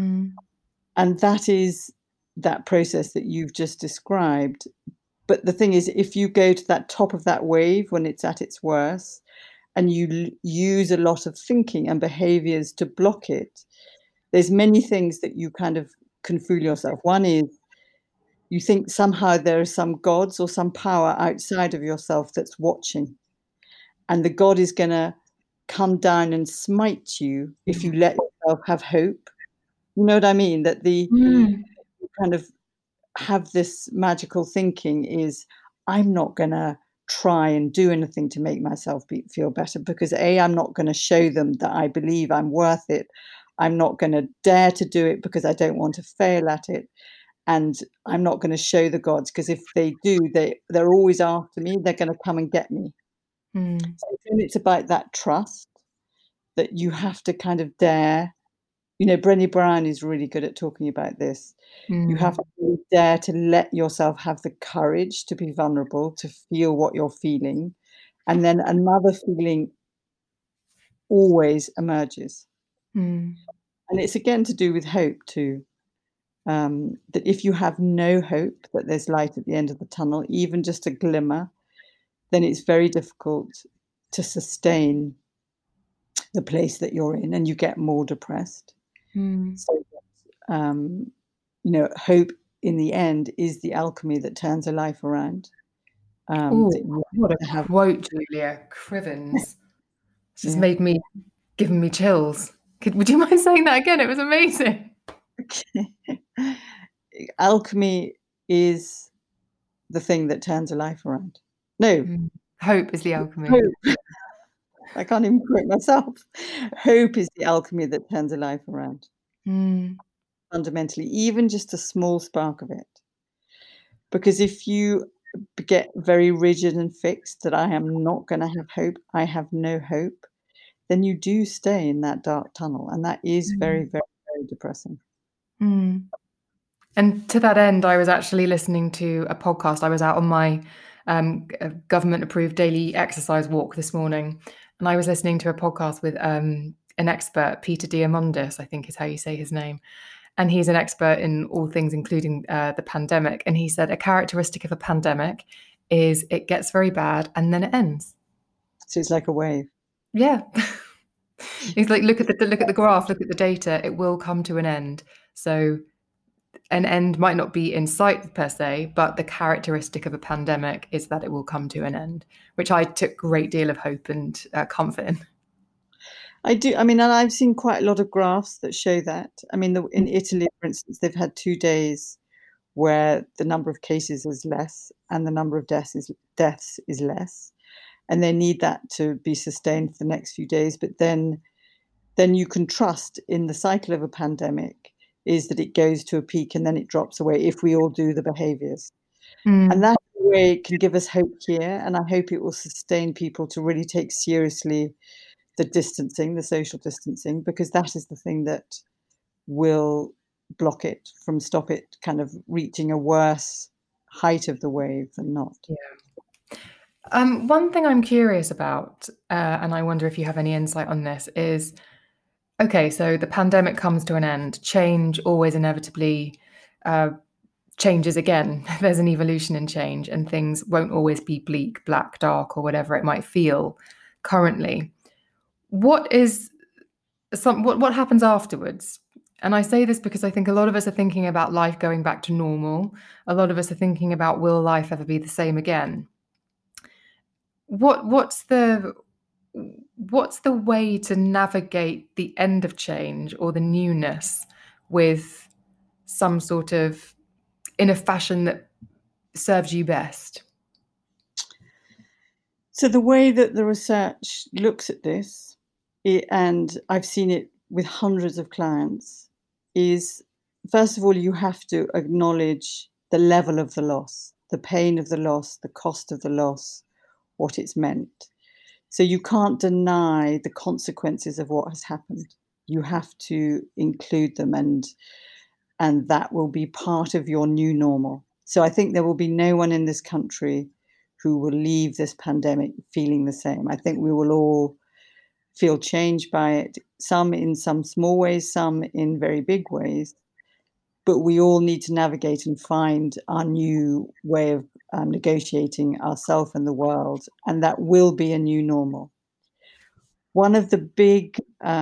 And that is that process that you've just described. But the thing is, if you go to that top of that wave when it's at its worst, and you use a lot of thinking and behaviors to block it, there's many things that you kind of can fool yourself. One is, you think somehow there are some gods or some power outside of yourself that's watching, and the god is going to come down and smite you if you let yourself have hope. You know what I mean? That you kind of have this magical thinking is, I'm not going to try and do anything to make myself feel better, because I'm not going to show them that I believe I'm worth it. I'm not going to dare to do it because I don't want to fail at it. And I'm not going to show the gods, because if they do, they're always after me. They're going to come and get me. So it's about that trust that you have to kind of dare. Brené Brown is really good at talking about this. You have to really dare to let yourself have the courage to be vulnerable, to feel what you're feeling. And then another feeling always emerges. And it's again to do with hope too. That if you have no hope that there's light at the end of the tunnel, even just a glimmer, then it's very difficult to sustain the place that you're in, and you get more depressed. So, hope in the end is the alchemy that turns a life around. Oh, that you what have to a have. quote, Julia Crivens. It's just Yeah. given me chills. Would you mind saying that again? It was amazing. Alchemy is the thing that turns a life around. No, Hope is the alchemy. hope. I can't even quote myself. Hope is the alchemy that turns a life around. Fundamentally, even just a small spark of it. Because if you get very rigid and fixed that I am not going to have hope, I have no hope, then you do stay in that dark tunnel. And that is very, very, very depressing. And to that end, I was actually listening to a podcast. I was out on my government-approved daily exercise walk this morning, and I was listening to a podcast with an expert, Peter Diamandis, I think is how you say his name. And he's an expert in all things, including the pandemic. And he said a characteristic of a pandemic is it gets very bad and then it ends. So it's like a wave. Yeah. He's like, look at the graph, look at the data. It will come to an end. So an end might not be in sight per se, but the characteristic of a pandemic is that it will come to an end, which I took a great deal of hope and comfort in. I do. I mean, and I've seen quite a lot of graphs that show that. I mean, in Italy, for instance, they've had 2 days where the number of cases is less and the number of deaths is less. And they need that to be sustained for the next few days. But then you can trust in the cycle of a pandemic is that it goes to a peak and then it drops away if we all do the behaviors. And that way can give us hope here. And I hope it will sustain people to really take seriously the distancing, the social distancing, because that is the thing that will block it from stop it kind of reaching a worse height of the wave than not. Yeah. One thing I'm curious about, and I wonder if you have any insight on this, is, okay, so the pandemic comes to an end. Change always inevitably changes again. There's an evolution in change, and things won't always be bleak, black, dark, or whatever it might feel currently. What happens afterwards? And I say this because I think a lot of us are thinking about life going back to normal. A lot of us are thinking about, will life ever be the same again? What's the way to navigate the end of change or the newness with some sort of, in a fashion that serves you best? So the way that the research looks at this, and I've seen it with hundreds of clients, is first of all, you have to acknowledge the level of the loss, the pain of the loss, the cost of the loss, what it's meant. So you can't deny the consequences of what has happened. You have to include them, and that will be part of your new normal. So I think there will be no one in this country who will leave this pandemic feeling the same. I think we will all feel changed by it, some in some small ways, some in very big ways. But we all need to navigate and find our new way of negotiating ourselves and the world, and that will be a new normal. One of the big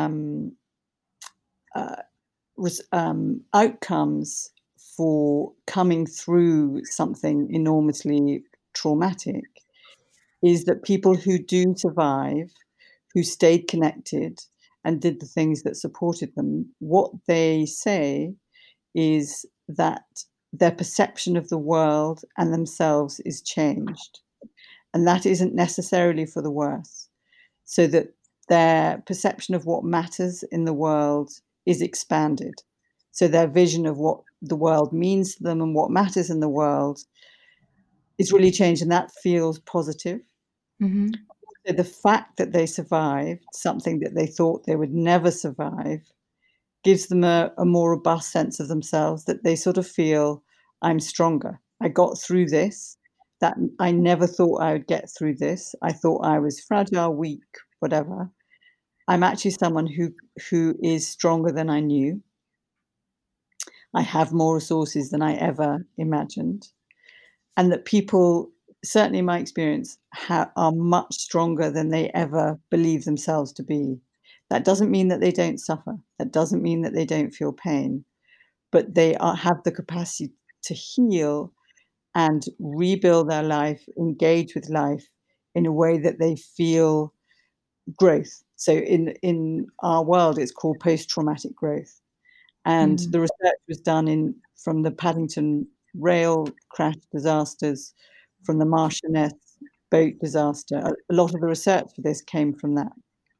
outcomes for coming through something enormously traumatic is that people who do survive, who stayed connected and did the things that supported them, what they say is that their perception of the world and themselves is changed. And that isn't necessarily for the worse. So that their perception of what matters in the world is expanded. So their vision of what the world means to them and what matters in the world is really changed, and that feels positive. Mm-hmm. So the fact that they survived something that they thought they would never survive gives them a more robust sense of themselves, that they sort of feel, I'm stronger. I got through this. That I never thought I would get through this. I thought I was fragile, weak, whatever. I'm actually someone who is stronger than I knew. I have more resources than I ever imagined. And that people, certainly in my experience, are much stronger than they ever believe themselves to be. That doesn't mean that they don't suffer. That doesn't mean that they don't feel pain. But they have the capacity to heal and rebuild their life, engage with life in a way that they feel growth. So in our world, it's called post-traumatic growth. And the research was done from the Paddington rail crash disasters, from the Marchioness boat disaster. A lot of the research for this came from that.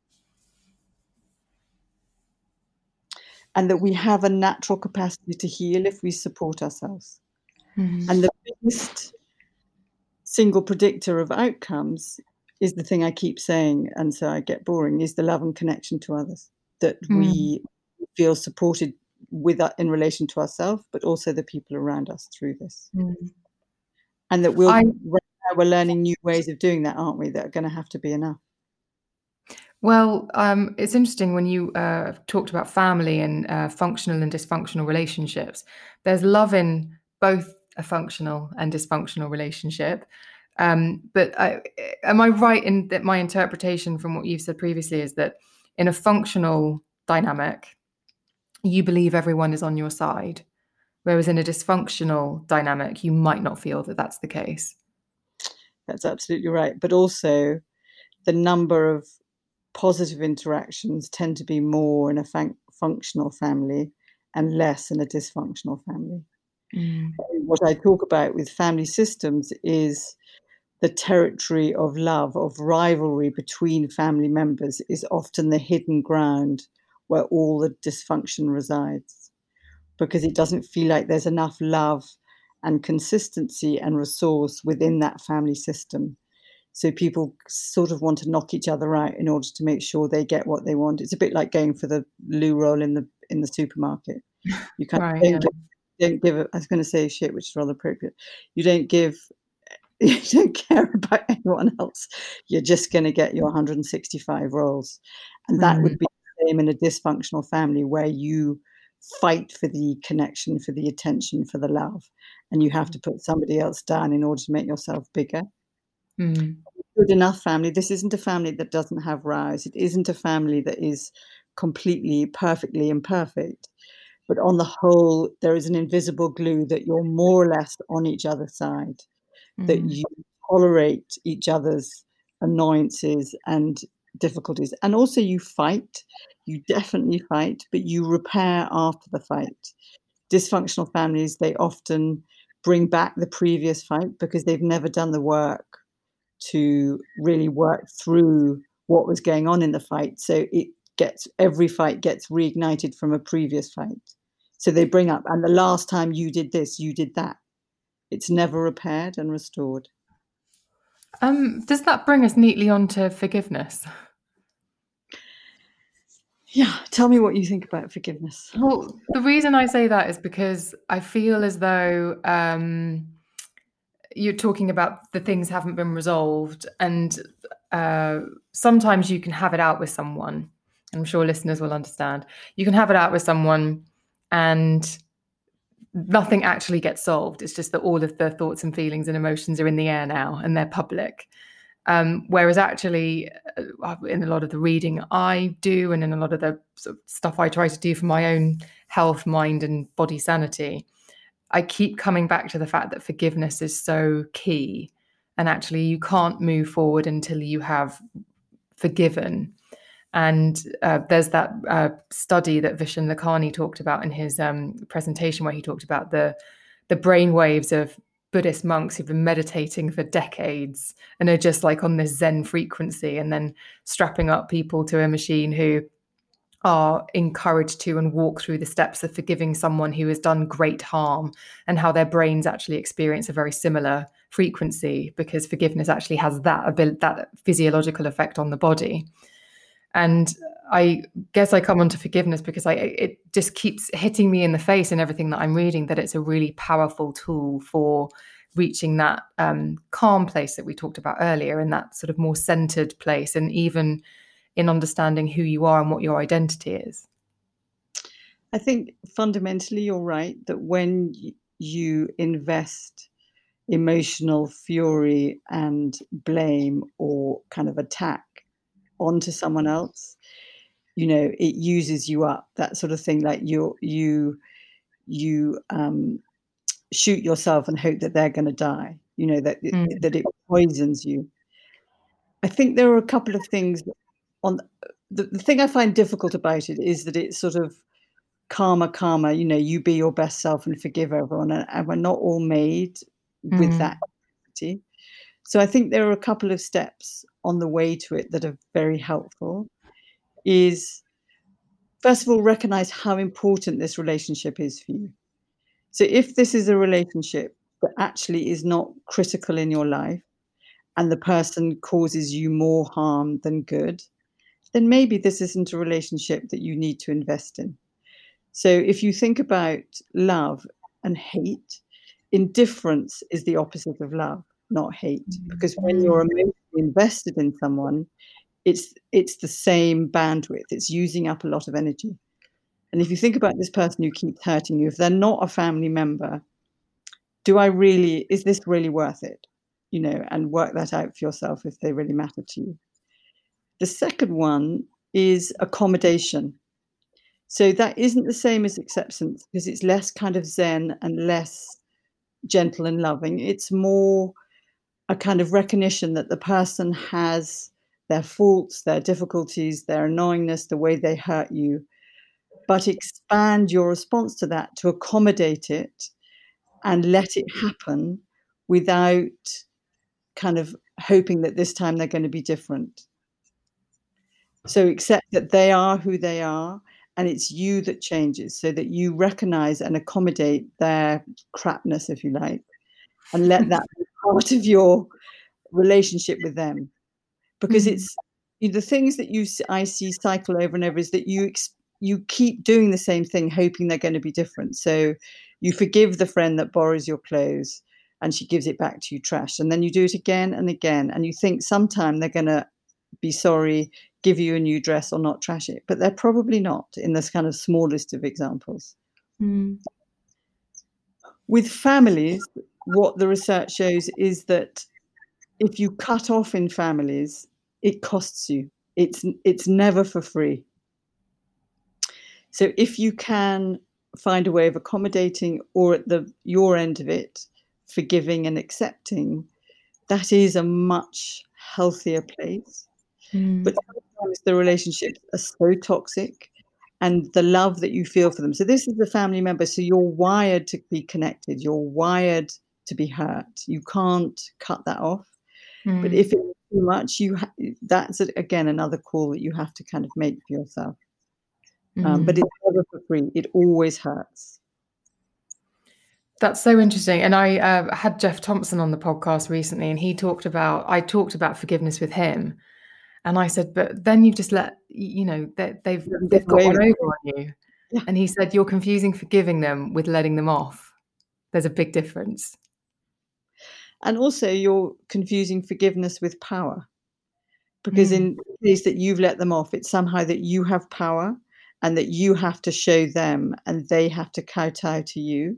And that we have a natural capacity to heal if we support ourselves. And the biggest single predictor of outcomes is the thing I keep saying, and so I get boring, is the love and connection to others, that we feel supported in relation to ourselves, but also the people around us through this. And that right now we're learning new ways of doing that, aren't we, that are going to have to be enough. Well, it's interesting when you talked about family and functional and dysfunctional relationships. There's love in both a functional and dysfunctional relationship. But am I right in that my interpretation from what you've said previously is that in a functional dynamic, you believe everyone is on your side, whereas in a dysfunctional dynamic, you might not feel that that's the case? That's absolutely right. But also the number of positive interactions tend to be more in a functional family and less in a dysfunctional family. What I talk about with family systems is the territory of love, of rivalry between family members is often the hidden ground where all the dysfunction resides, because it doesn't feel like there's enough love and consistency and resource within that family system. So people sort of want to knock each other out in order to make sure they get what they want. It's a bit like going for the loo roll in the supermarket. You kind of don't give it. I was going to say shit, which is rather appropriate. You don't care about anyone else. You're just going to get your 165 rolls. And that would be the same in a dysfunctional family where you fight for the connection, for the attention, for the love. And you have to put somebody else down in order to make yourself bigger. Good enough family. This isn't a family that doesn't have rows. It isn't a family that is completely, perfectly imperfect. But on the whole, there is an invisible glue that you're more or less on each other's side, that you tolerate each other's annoyances and difficulties. And also you fight. You definitely fight, but you repair after the fight. Dysfunctional families, they often bring back the previous fight because they've never done the work to really work through what was going on in the fight. So every fight gets reignited from a previous fight. So they bring up, and the last time you did this, you did that. It's never repaired and restored. Does that bring us neatly onto forgiveness? Yeah, tell me what you think about forgiveness. Well, the reason I say that is because I feel as though you're talking about the things haven't been resolved, and sometimes you can have it out with someone. I'm sure listeners will understand. You can have it out with someone and nothing actually gets solved. It's just that all of the thoughts and feelings and emotions are in the air now and they're public. Whereas actually in a lot of the reading I do and in a lot of the sort of stuff I try to do for my own health, mind and body sanity, I keep coming back to the fact that forgiveness is so key. And actually you can't move forward until you have forgiven. And there's that study that Vishen Lakhani talked about in his presentation, where he talked about the brainwaves of Buddhist monks who've been meditating for decades and are just like on this Zen frequency, and then strapping up people to a machine who are encouraged to and walk through the steps of forgiving someone who has done great harm, and how their brains actually experience a very similar frequency because forgiveness actually has that physiological effect on the body. And I guess I come onto forgiveness because it just keeps hitting me in the face in everything that I'm reading, that it's a really powerful tool for reaching that calm place that we talked about earlier, and that sort of more centered place, and even in understanding who you are and what your identity is. I think fundamentally you're right that when you invest emotional fury and blame or kind of attack onto someone else, it uses you up, that sort of thing. Like you shoot yourself and hope that they're going to die, that it poisons you. I think there are a couple of things on the thing I find difficult about it is that it's sort of karma, you be your best self and forgive everyone. And we're not all made with that ability. So I think there are a couple of steps on the way to it that are very helpful. Is first of all, recognize how important this relationship is for you. So if this is a relationship that actually is not critical in your life and the person causes you more harm than good, then maybe this isn't a relationship that you need to invest in. So if you think about love and hate, indifference is the opposite of love, not hate. Because when you're emotionally invested in someone, it's the same bandwidth. It's using up a lot of energy. And if you think about this person who keeps hurting you, if they're not a family member, is this really worth it? And work that out for yourself if they really matter to you. The second one is accommodation. So that isn't the same as acceptance because it's less kind of zen and less gentle and loving. It's more a kind of recognition that the person has their faults, their difficulties, their annoyingness, the way they hurt you, but expand your response to that to accommodate it and let it happen without kind of hoping that this time they're going to be different. So accept that they are who they are, and it's you that changes, so that you recognize and accommodate their crapness, if you like, and let that be part of your relationship with them. Because it's the things that I see cycle over and over is that you keep doing the same thing, hoping they're going to be different. So you forgive the friend that borrows your clothes and she gives it back to you trashed. And then you do it again and again. And you think sometime they're going to be sorry, give you a new dress or not trash it. But they're probably not in this kind of smallest of examples. With families, what the research shows is that if you cut off in families, it costs you. It's never for free. So if you can find a way of accommodating or at your end of it, forgiving and accepting, that is a much healthier place. But sometimes the relationships are so toxic and the love that you feel for them. So this is a family member. So you're wired to be connected. You're wired to be hurt. You can't cut that off. But if it's too much, that's again another call that you have to kind of make for yourself. But it's never for free. It always hurts. That's so interesting. And I had Jeff Thompson on the podcast recently, and I talked about forgiveness with him. And I said, but then you've just let, they've got one over on you. Yeah. And he said, you're confusing forgiving them with letting them off. There's a big difference. And also you're confusing forgiveness with power. Because in the case that you've let them off, it's somehow that you have power and that you have to show them and they have to kowtow to you.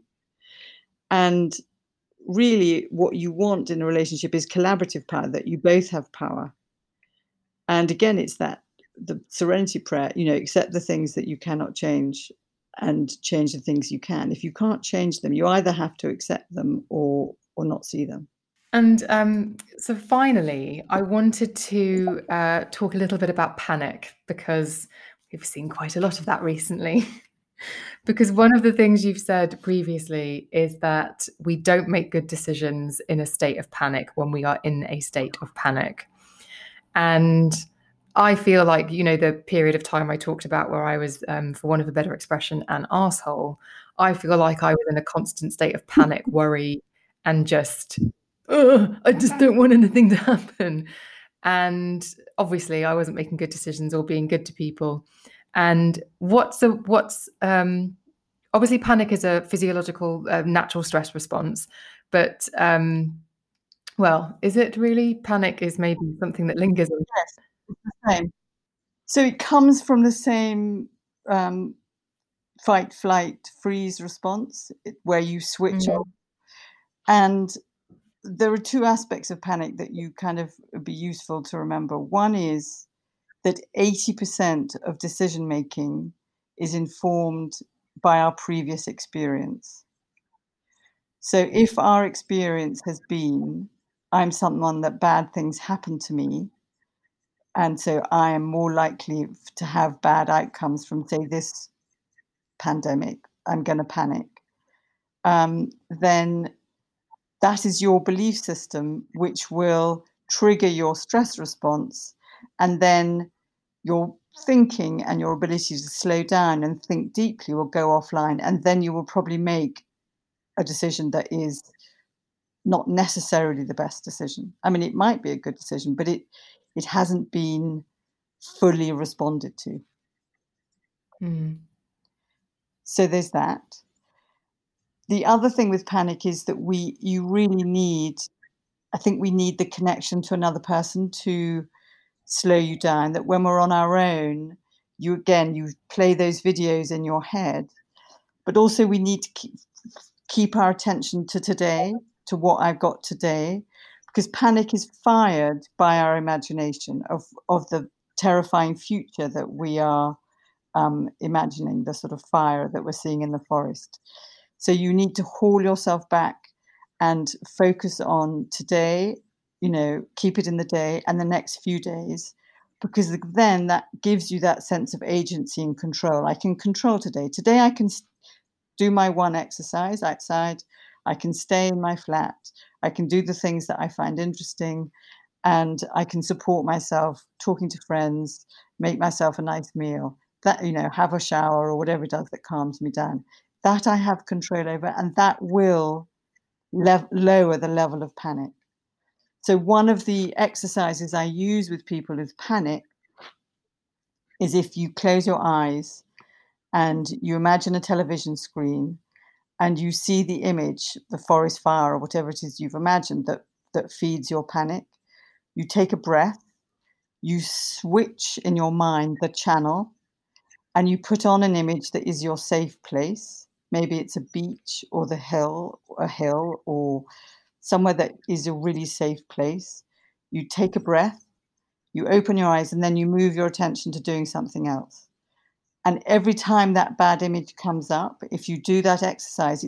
And really what you want in a relationship is collaborative power, that you both have power. And again, it's the serenity prayer, accept the things that you cannot change and change the things you can. If you can't change them, you either have to accept them or not see them. And so finally, I wanted to talk a little bit about panic, because we've seen quite a lot of that recently. Because one of the things you've said previously is that we don't make good decisions in a state of panic when we are in a state of panic. And I feel like, the period of time I talked about where I was, for want of a better expression, an arsehole, I feel like I was in a constant state of panic, worry, and I just don't want anything to happen. And obviously I wasn't making good decisions or being good to people. And obviously panic is a physiological, natural stress response, but, is it really? Panic is maybe something that lingers. Yes, it's the same. So it comes from the same fight, flight, freeze response where you switch off. And there are two aspects of panic that you kind of would be useful to remember. One is that 80% of decision making is informed by our previous experience. So if our experience has been, I'm someone that bad things happen to me, and so I am more likely to have bad outcomes from, say, this pandemic, I'm going to panic, then that is your belief system, which will trigger your stress response. And then your thinking and your ability to slow down and think deeply will go offline. And then you will probably make a decision that is not necessarily the best decision. I mean, it might be a good decision, but it hasn't been fully responded to. So there's that. The other thing with panic is that you really need, I think we need the connection to another person to slow you down. That when we're on our own, you play those videos in your head, but also we need to keep our attention to today, to what I've got today, because panic is fired by our imagination of the terrifying future that we are imagining, the sort of fire that we're seeing in the forest. So you need to haul yourself back and focus on today, keep it in the day and the next few days, because then that gives you that sense of agency and control. I can control today. Today I can do my one exercise outside. I can stay in my flat. I can do the things that I find interesting, and I can support myself talking to friends, make myself a nice meal, that, have a shower or whatever it does that calms me down. That I have control over, and that will lower the level of panic. So one of the exercises I use with people with panic is if you close your eyes and you imagine a television screen and you see the image, the forest fire or whatever it is you've imagined that feeds your panic, you take a breath, you switch in your mind the channel, and you put on an image that is your safe place. Maybe it's a beach or a hill, or somewhere that is a really safe place. You take a breath, you open your eyes, and then you move your attention to doing something else. And every time that bad image comes up, if you do that exercise,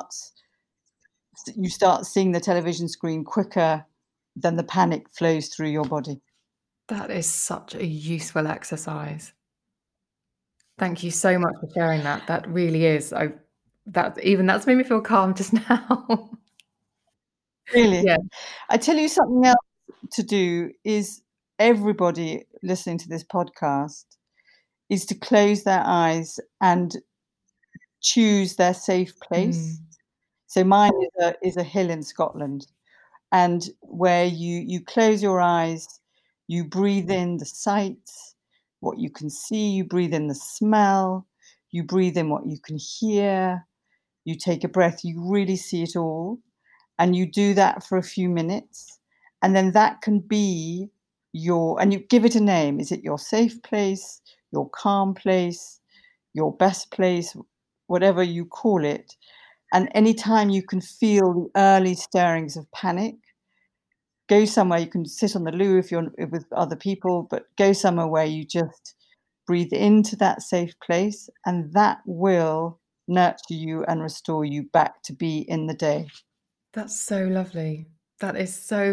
you start seeing the television screen quicker than the panic flows through your body. That is such a useful exercise. Thank you so much for sharing that. That really is. That's made me feel calm just now. Really? Yeah. I tell you something else to do is, everybody listening to this podcast is to close their eyes and choose their safe place. So mine is a hill in Scotland, and where you close your eyes, you breathe in the sights, what you can see, you breathe in the smell, you breathe in what you can hear, you take a breath, you really see it all, and you do that for a few minutes, and then that can be and you give it a name. Is it your safe place, your calm place, your best place, whatever you call it? And anytime you can feel the early stirrings of panic, go somewhere. You can sit on the loo if you're with other people, but go somewhere where you just breathe into that safe place, and that will nurture you and restore you back to be in the day. That's so lovely. That's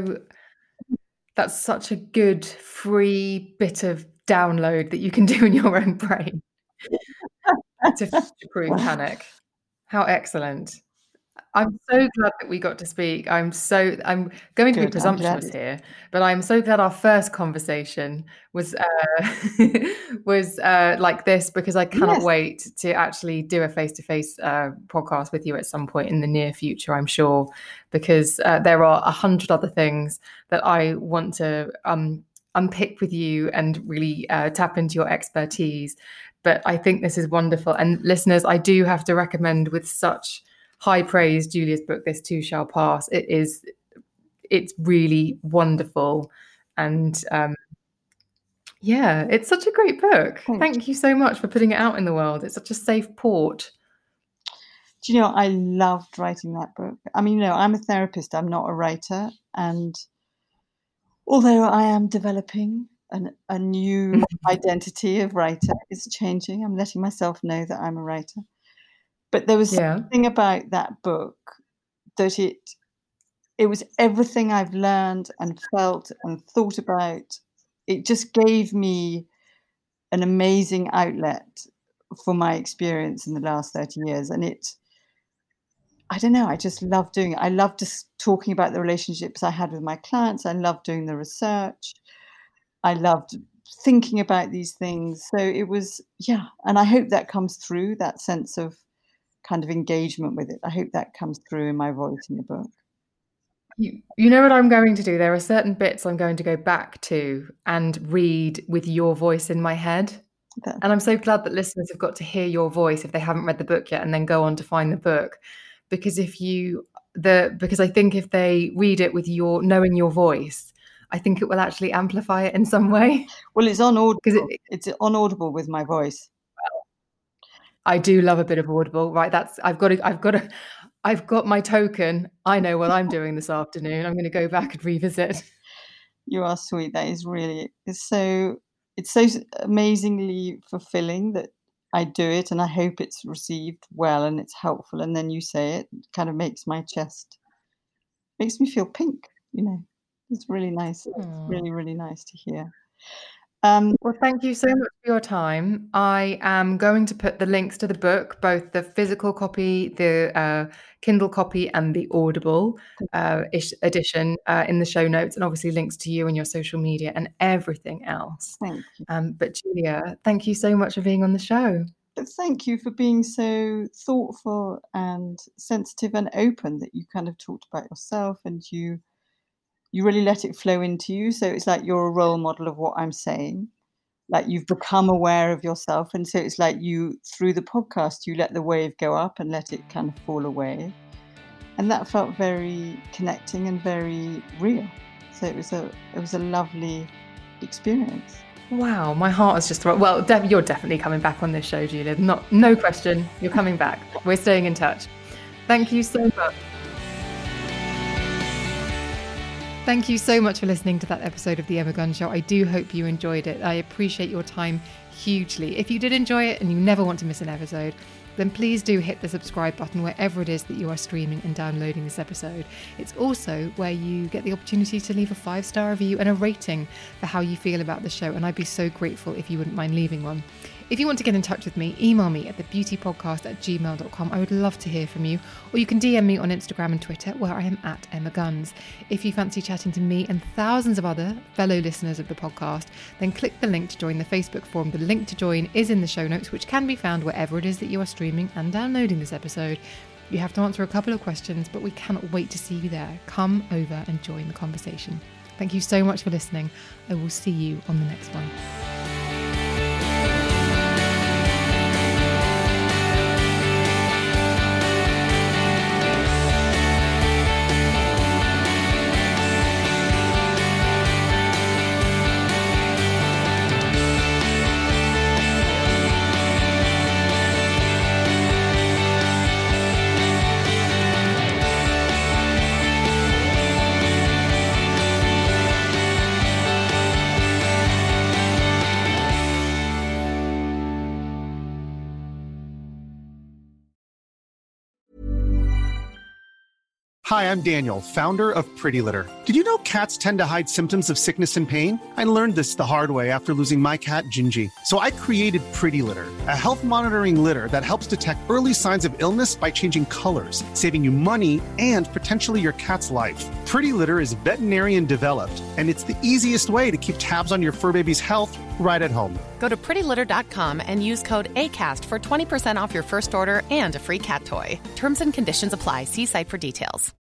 such a good free bit of download that you can do in your own brain to future-proof panic. How excellent. I'm so glad that we got to speak. I'm going to be presumptuous here, but I'm so glad our first conversation was like this, because I cannot wait to actually do a face-to-face podcast with you at some point in the near future, I'm sure, because there are 100 other things that I want to unpick with you and really tap into your expertise. But I think this is wonderful. And listeners, I do have to recommend with such high praise Julia's book, This Too Shall Pass. It's really wonderful. And it's such a great book. Thank you so much for putting it out in the world. It's such a safe port. Do you know, I loved writing that book. I mean, I'm a therapist, I'm not a writer. And although I am developing a new identity of writer, it's changing. I'm letting myself know that I'm a writer. But there was something about that book that it was everything I've learned and felt and thought about. It just gave me an amazing outlet for my experience in the last 30 years. And I don't know, I just love doing it. I love just talking about the relationships I had with my clients. I love doing the research. I loved thinking about these things. So it was, and I hope that comes through, that sense of kind of engagement with it. I hope that comes through in my voice in the book. You know what I'm going to do? There are certain bits I'm going to go back to and read with your voice in my head. And I'm so glad that listeners have got to hear your voice if they haven't read the book yet and then go on to find the book. Because because I think if they read it with knowing your voice, I think it will actually amplify it in some way. Well, it's on Audible. It's on Audible with my voice. I do love a bit of Audible, right? I've got my token. I know what I'm doing this afternoon. I'm going to go back and revisit. You are sweet. That is really, it's so amazingly fulfilling that I do it, and I hope it's received well and it's helpful. And then you say it kind of makes me feel pink, It's really nice. It's really, really nice to hear. Well, thank you so much for your time. I am going to put the links to the book, both the physical copy, the Kindle copy, and the Audible edition in the show notes, and obviously links to you and your social media and everything else. Thank you. But Julia, thank you so much for being on the show. Thank you for being so thoughtful and sensitive and open, that you kind of talked about yourself and you really let it flow into you. So it's like you're a role model of what I'm saying. Like you've become aware of yourself. And so it's like you, through the podcast, you let the wave go up and let it kind of fall away. And that felt very connecting and very real. So it was a lovely experience. Wow, my heart has just throbbed. Well, you're definitely coming back on this show, Julia. No question. You're coming back. We're staying in touch. Thank you so much. Thank you so much for listening to that episode of The Emma Guns Show. I do hope you enjoyed it. I appreciate your time hugely. If you did enjoy it and you never want to miss an episode, then please do hit the subscribe button wherever it is that you are streaming and downloading this episode. It's also where you get the opportunity to leave a 5-star review and a rating for how you feel about the show, and I'd be so grateful if you wouldn't mind leaving one. If you want to get in touch with me, email me at thebeautypodcast@gmail.com. I would love to hear from you. Or you can DM me on Instagram and Twitter, where I am at Emma Guns. If you fancy chatting to me and thousands of other fellow listeners of the podcast, then click the link to join the Facebook forum. The link to join is in the show notes, which can be found wherever it is that you are streaming and downloading this episode. You have to answer a couple of questions, but we cannot wait to see you there. Come over and join the conversation. Thank you so much for listening. I will see you on the next one. Hi, I'm Daniel, founder of Pretty Litter. Did you know cats tend to hide symptoms of sickness and pain? I learned this the hard way after losing my cat, Gingy. So I created Pretty Litter, a health monitoring litter that helps detect early signs of illness by changing colors, saving you money and potentially your cat's life. Pretty Litter is veterinarian developed, and it's the easiest way to keep tabs on your fur baby's health right at home. Go to prettylitter.com and use code ACAST for 20% off your first order and a free cat toy. Terms and conditions apply. See site for details.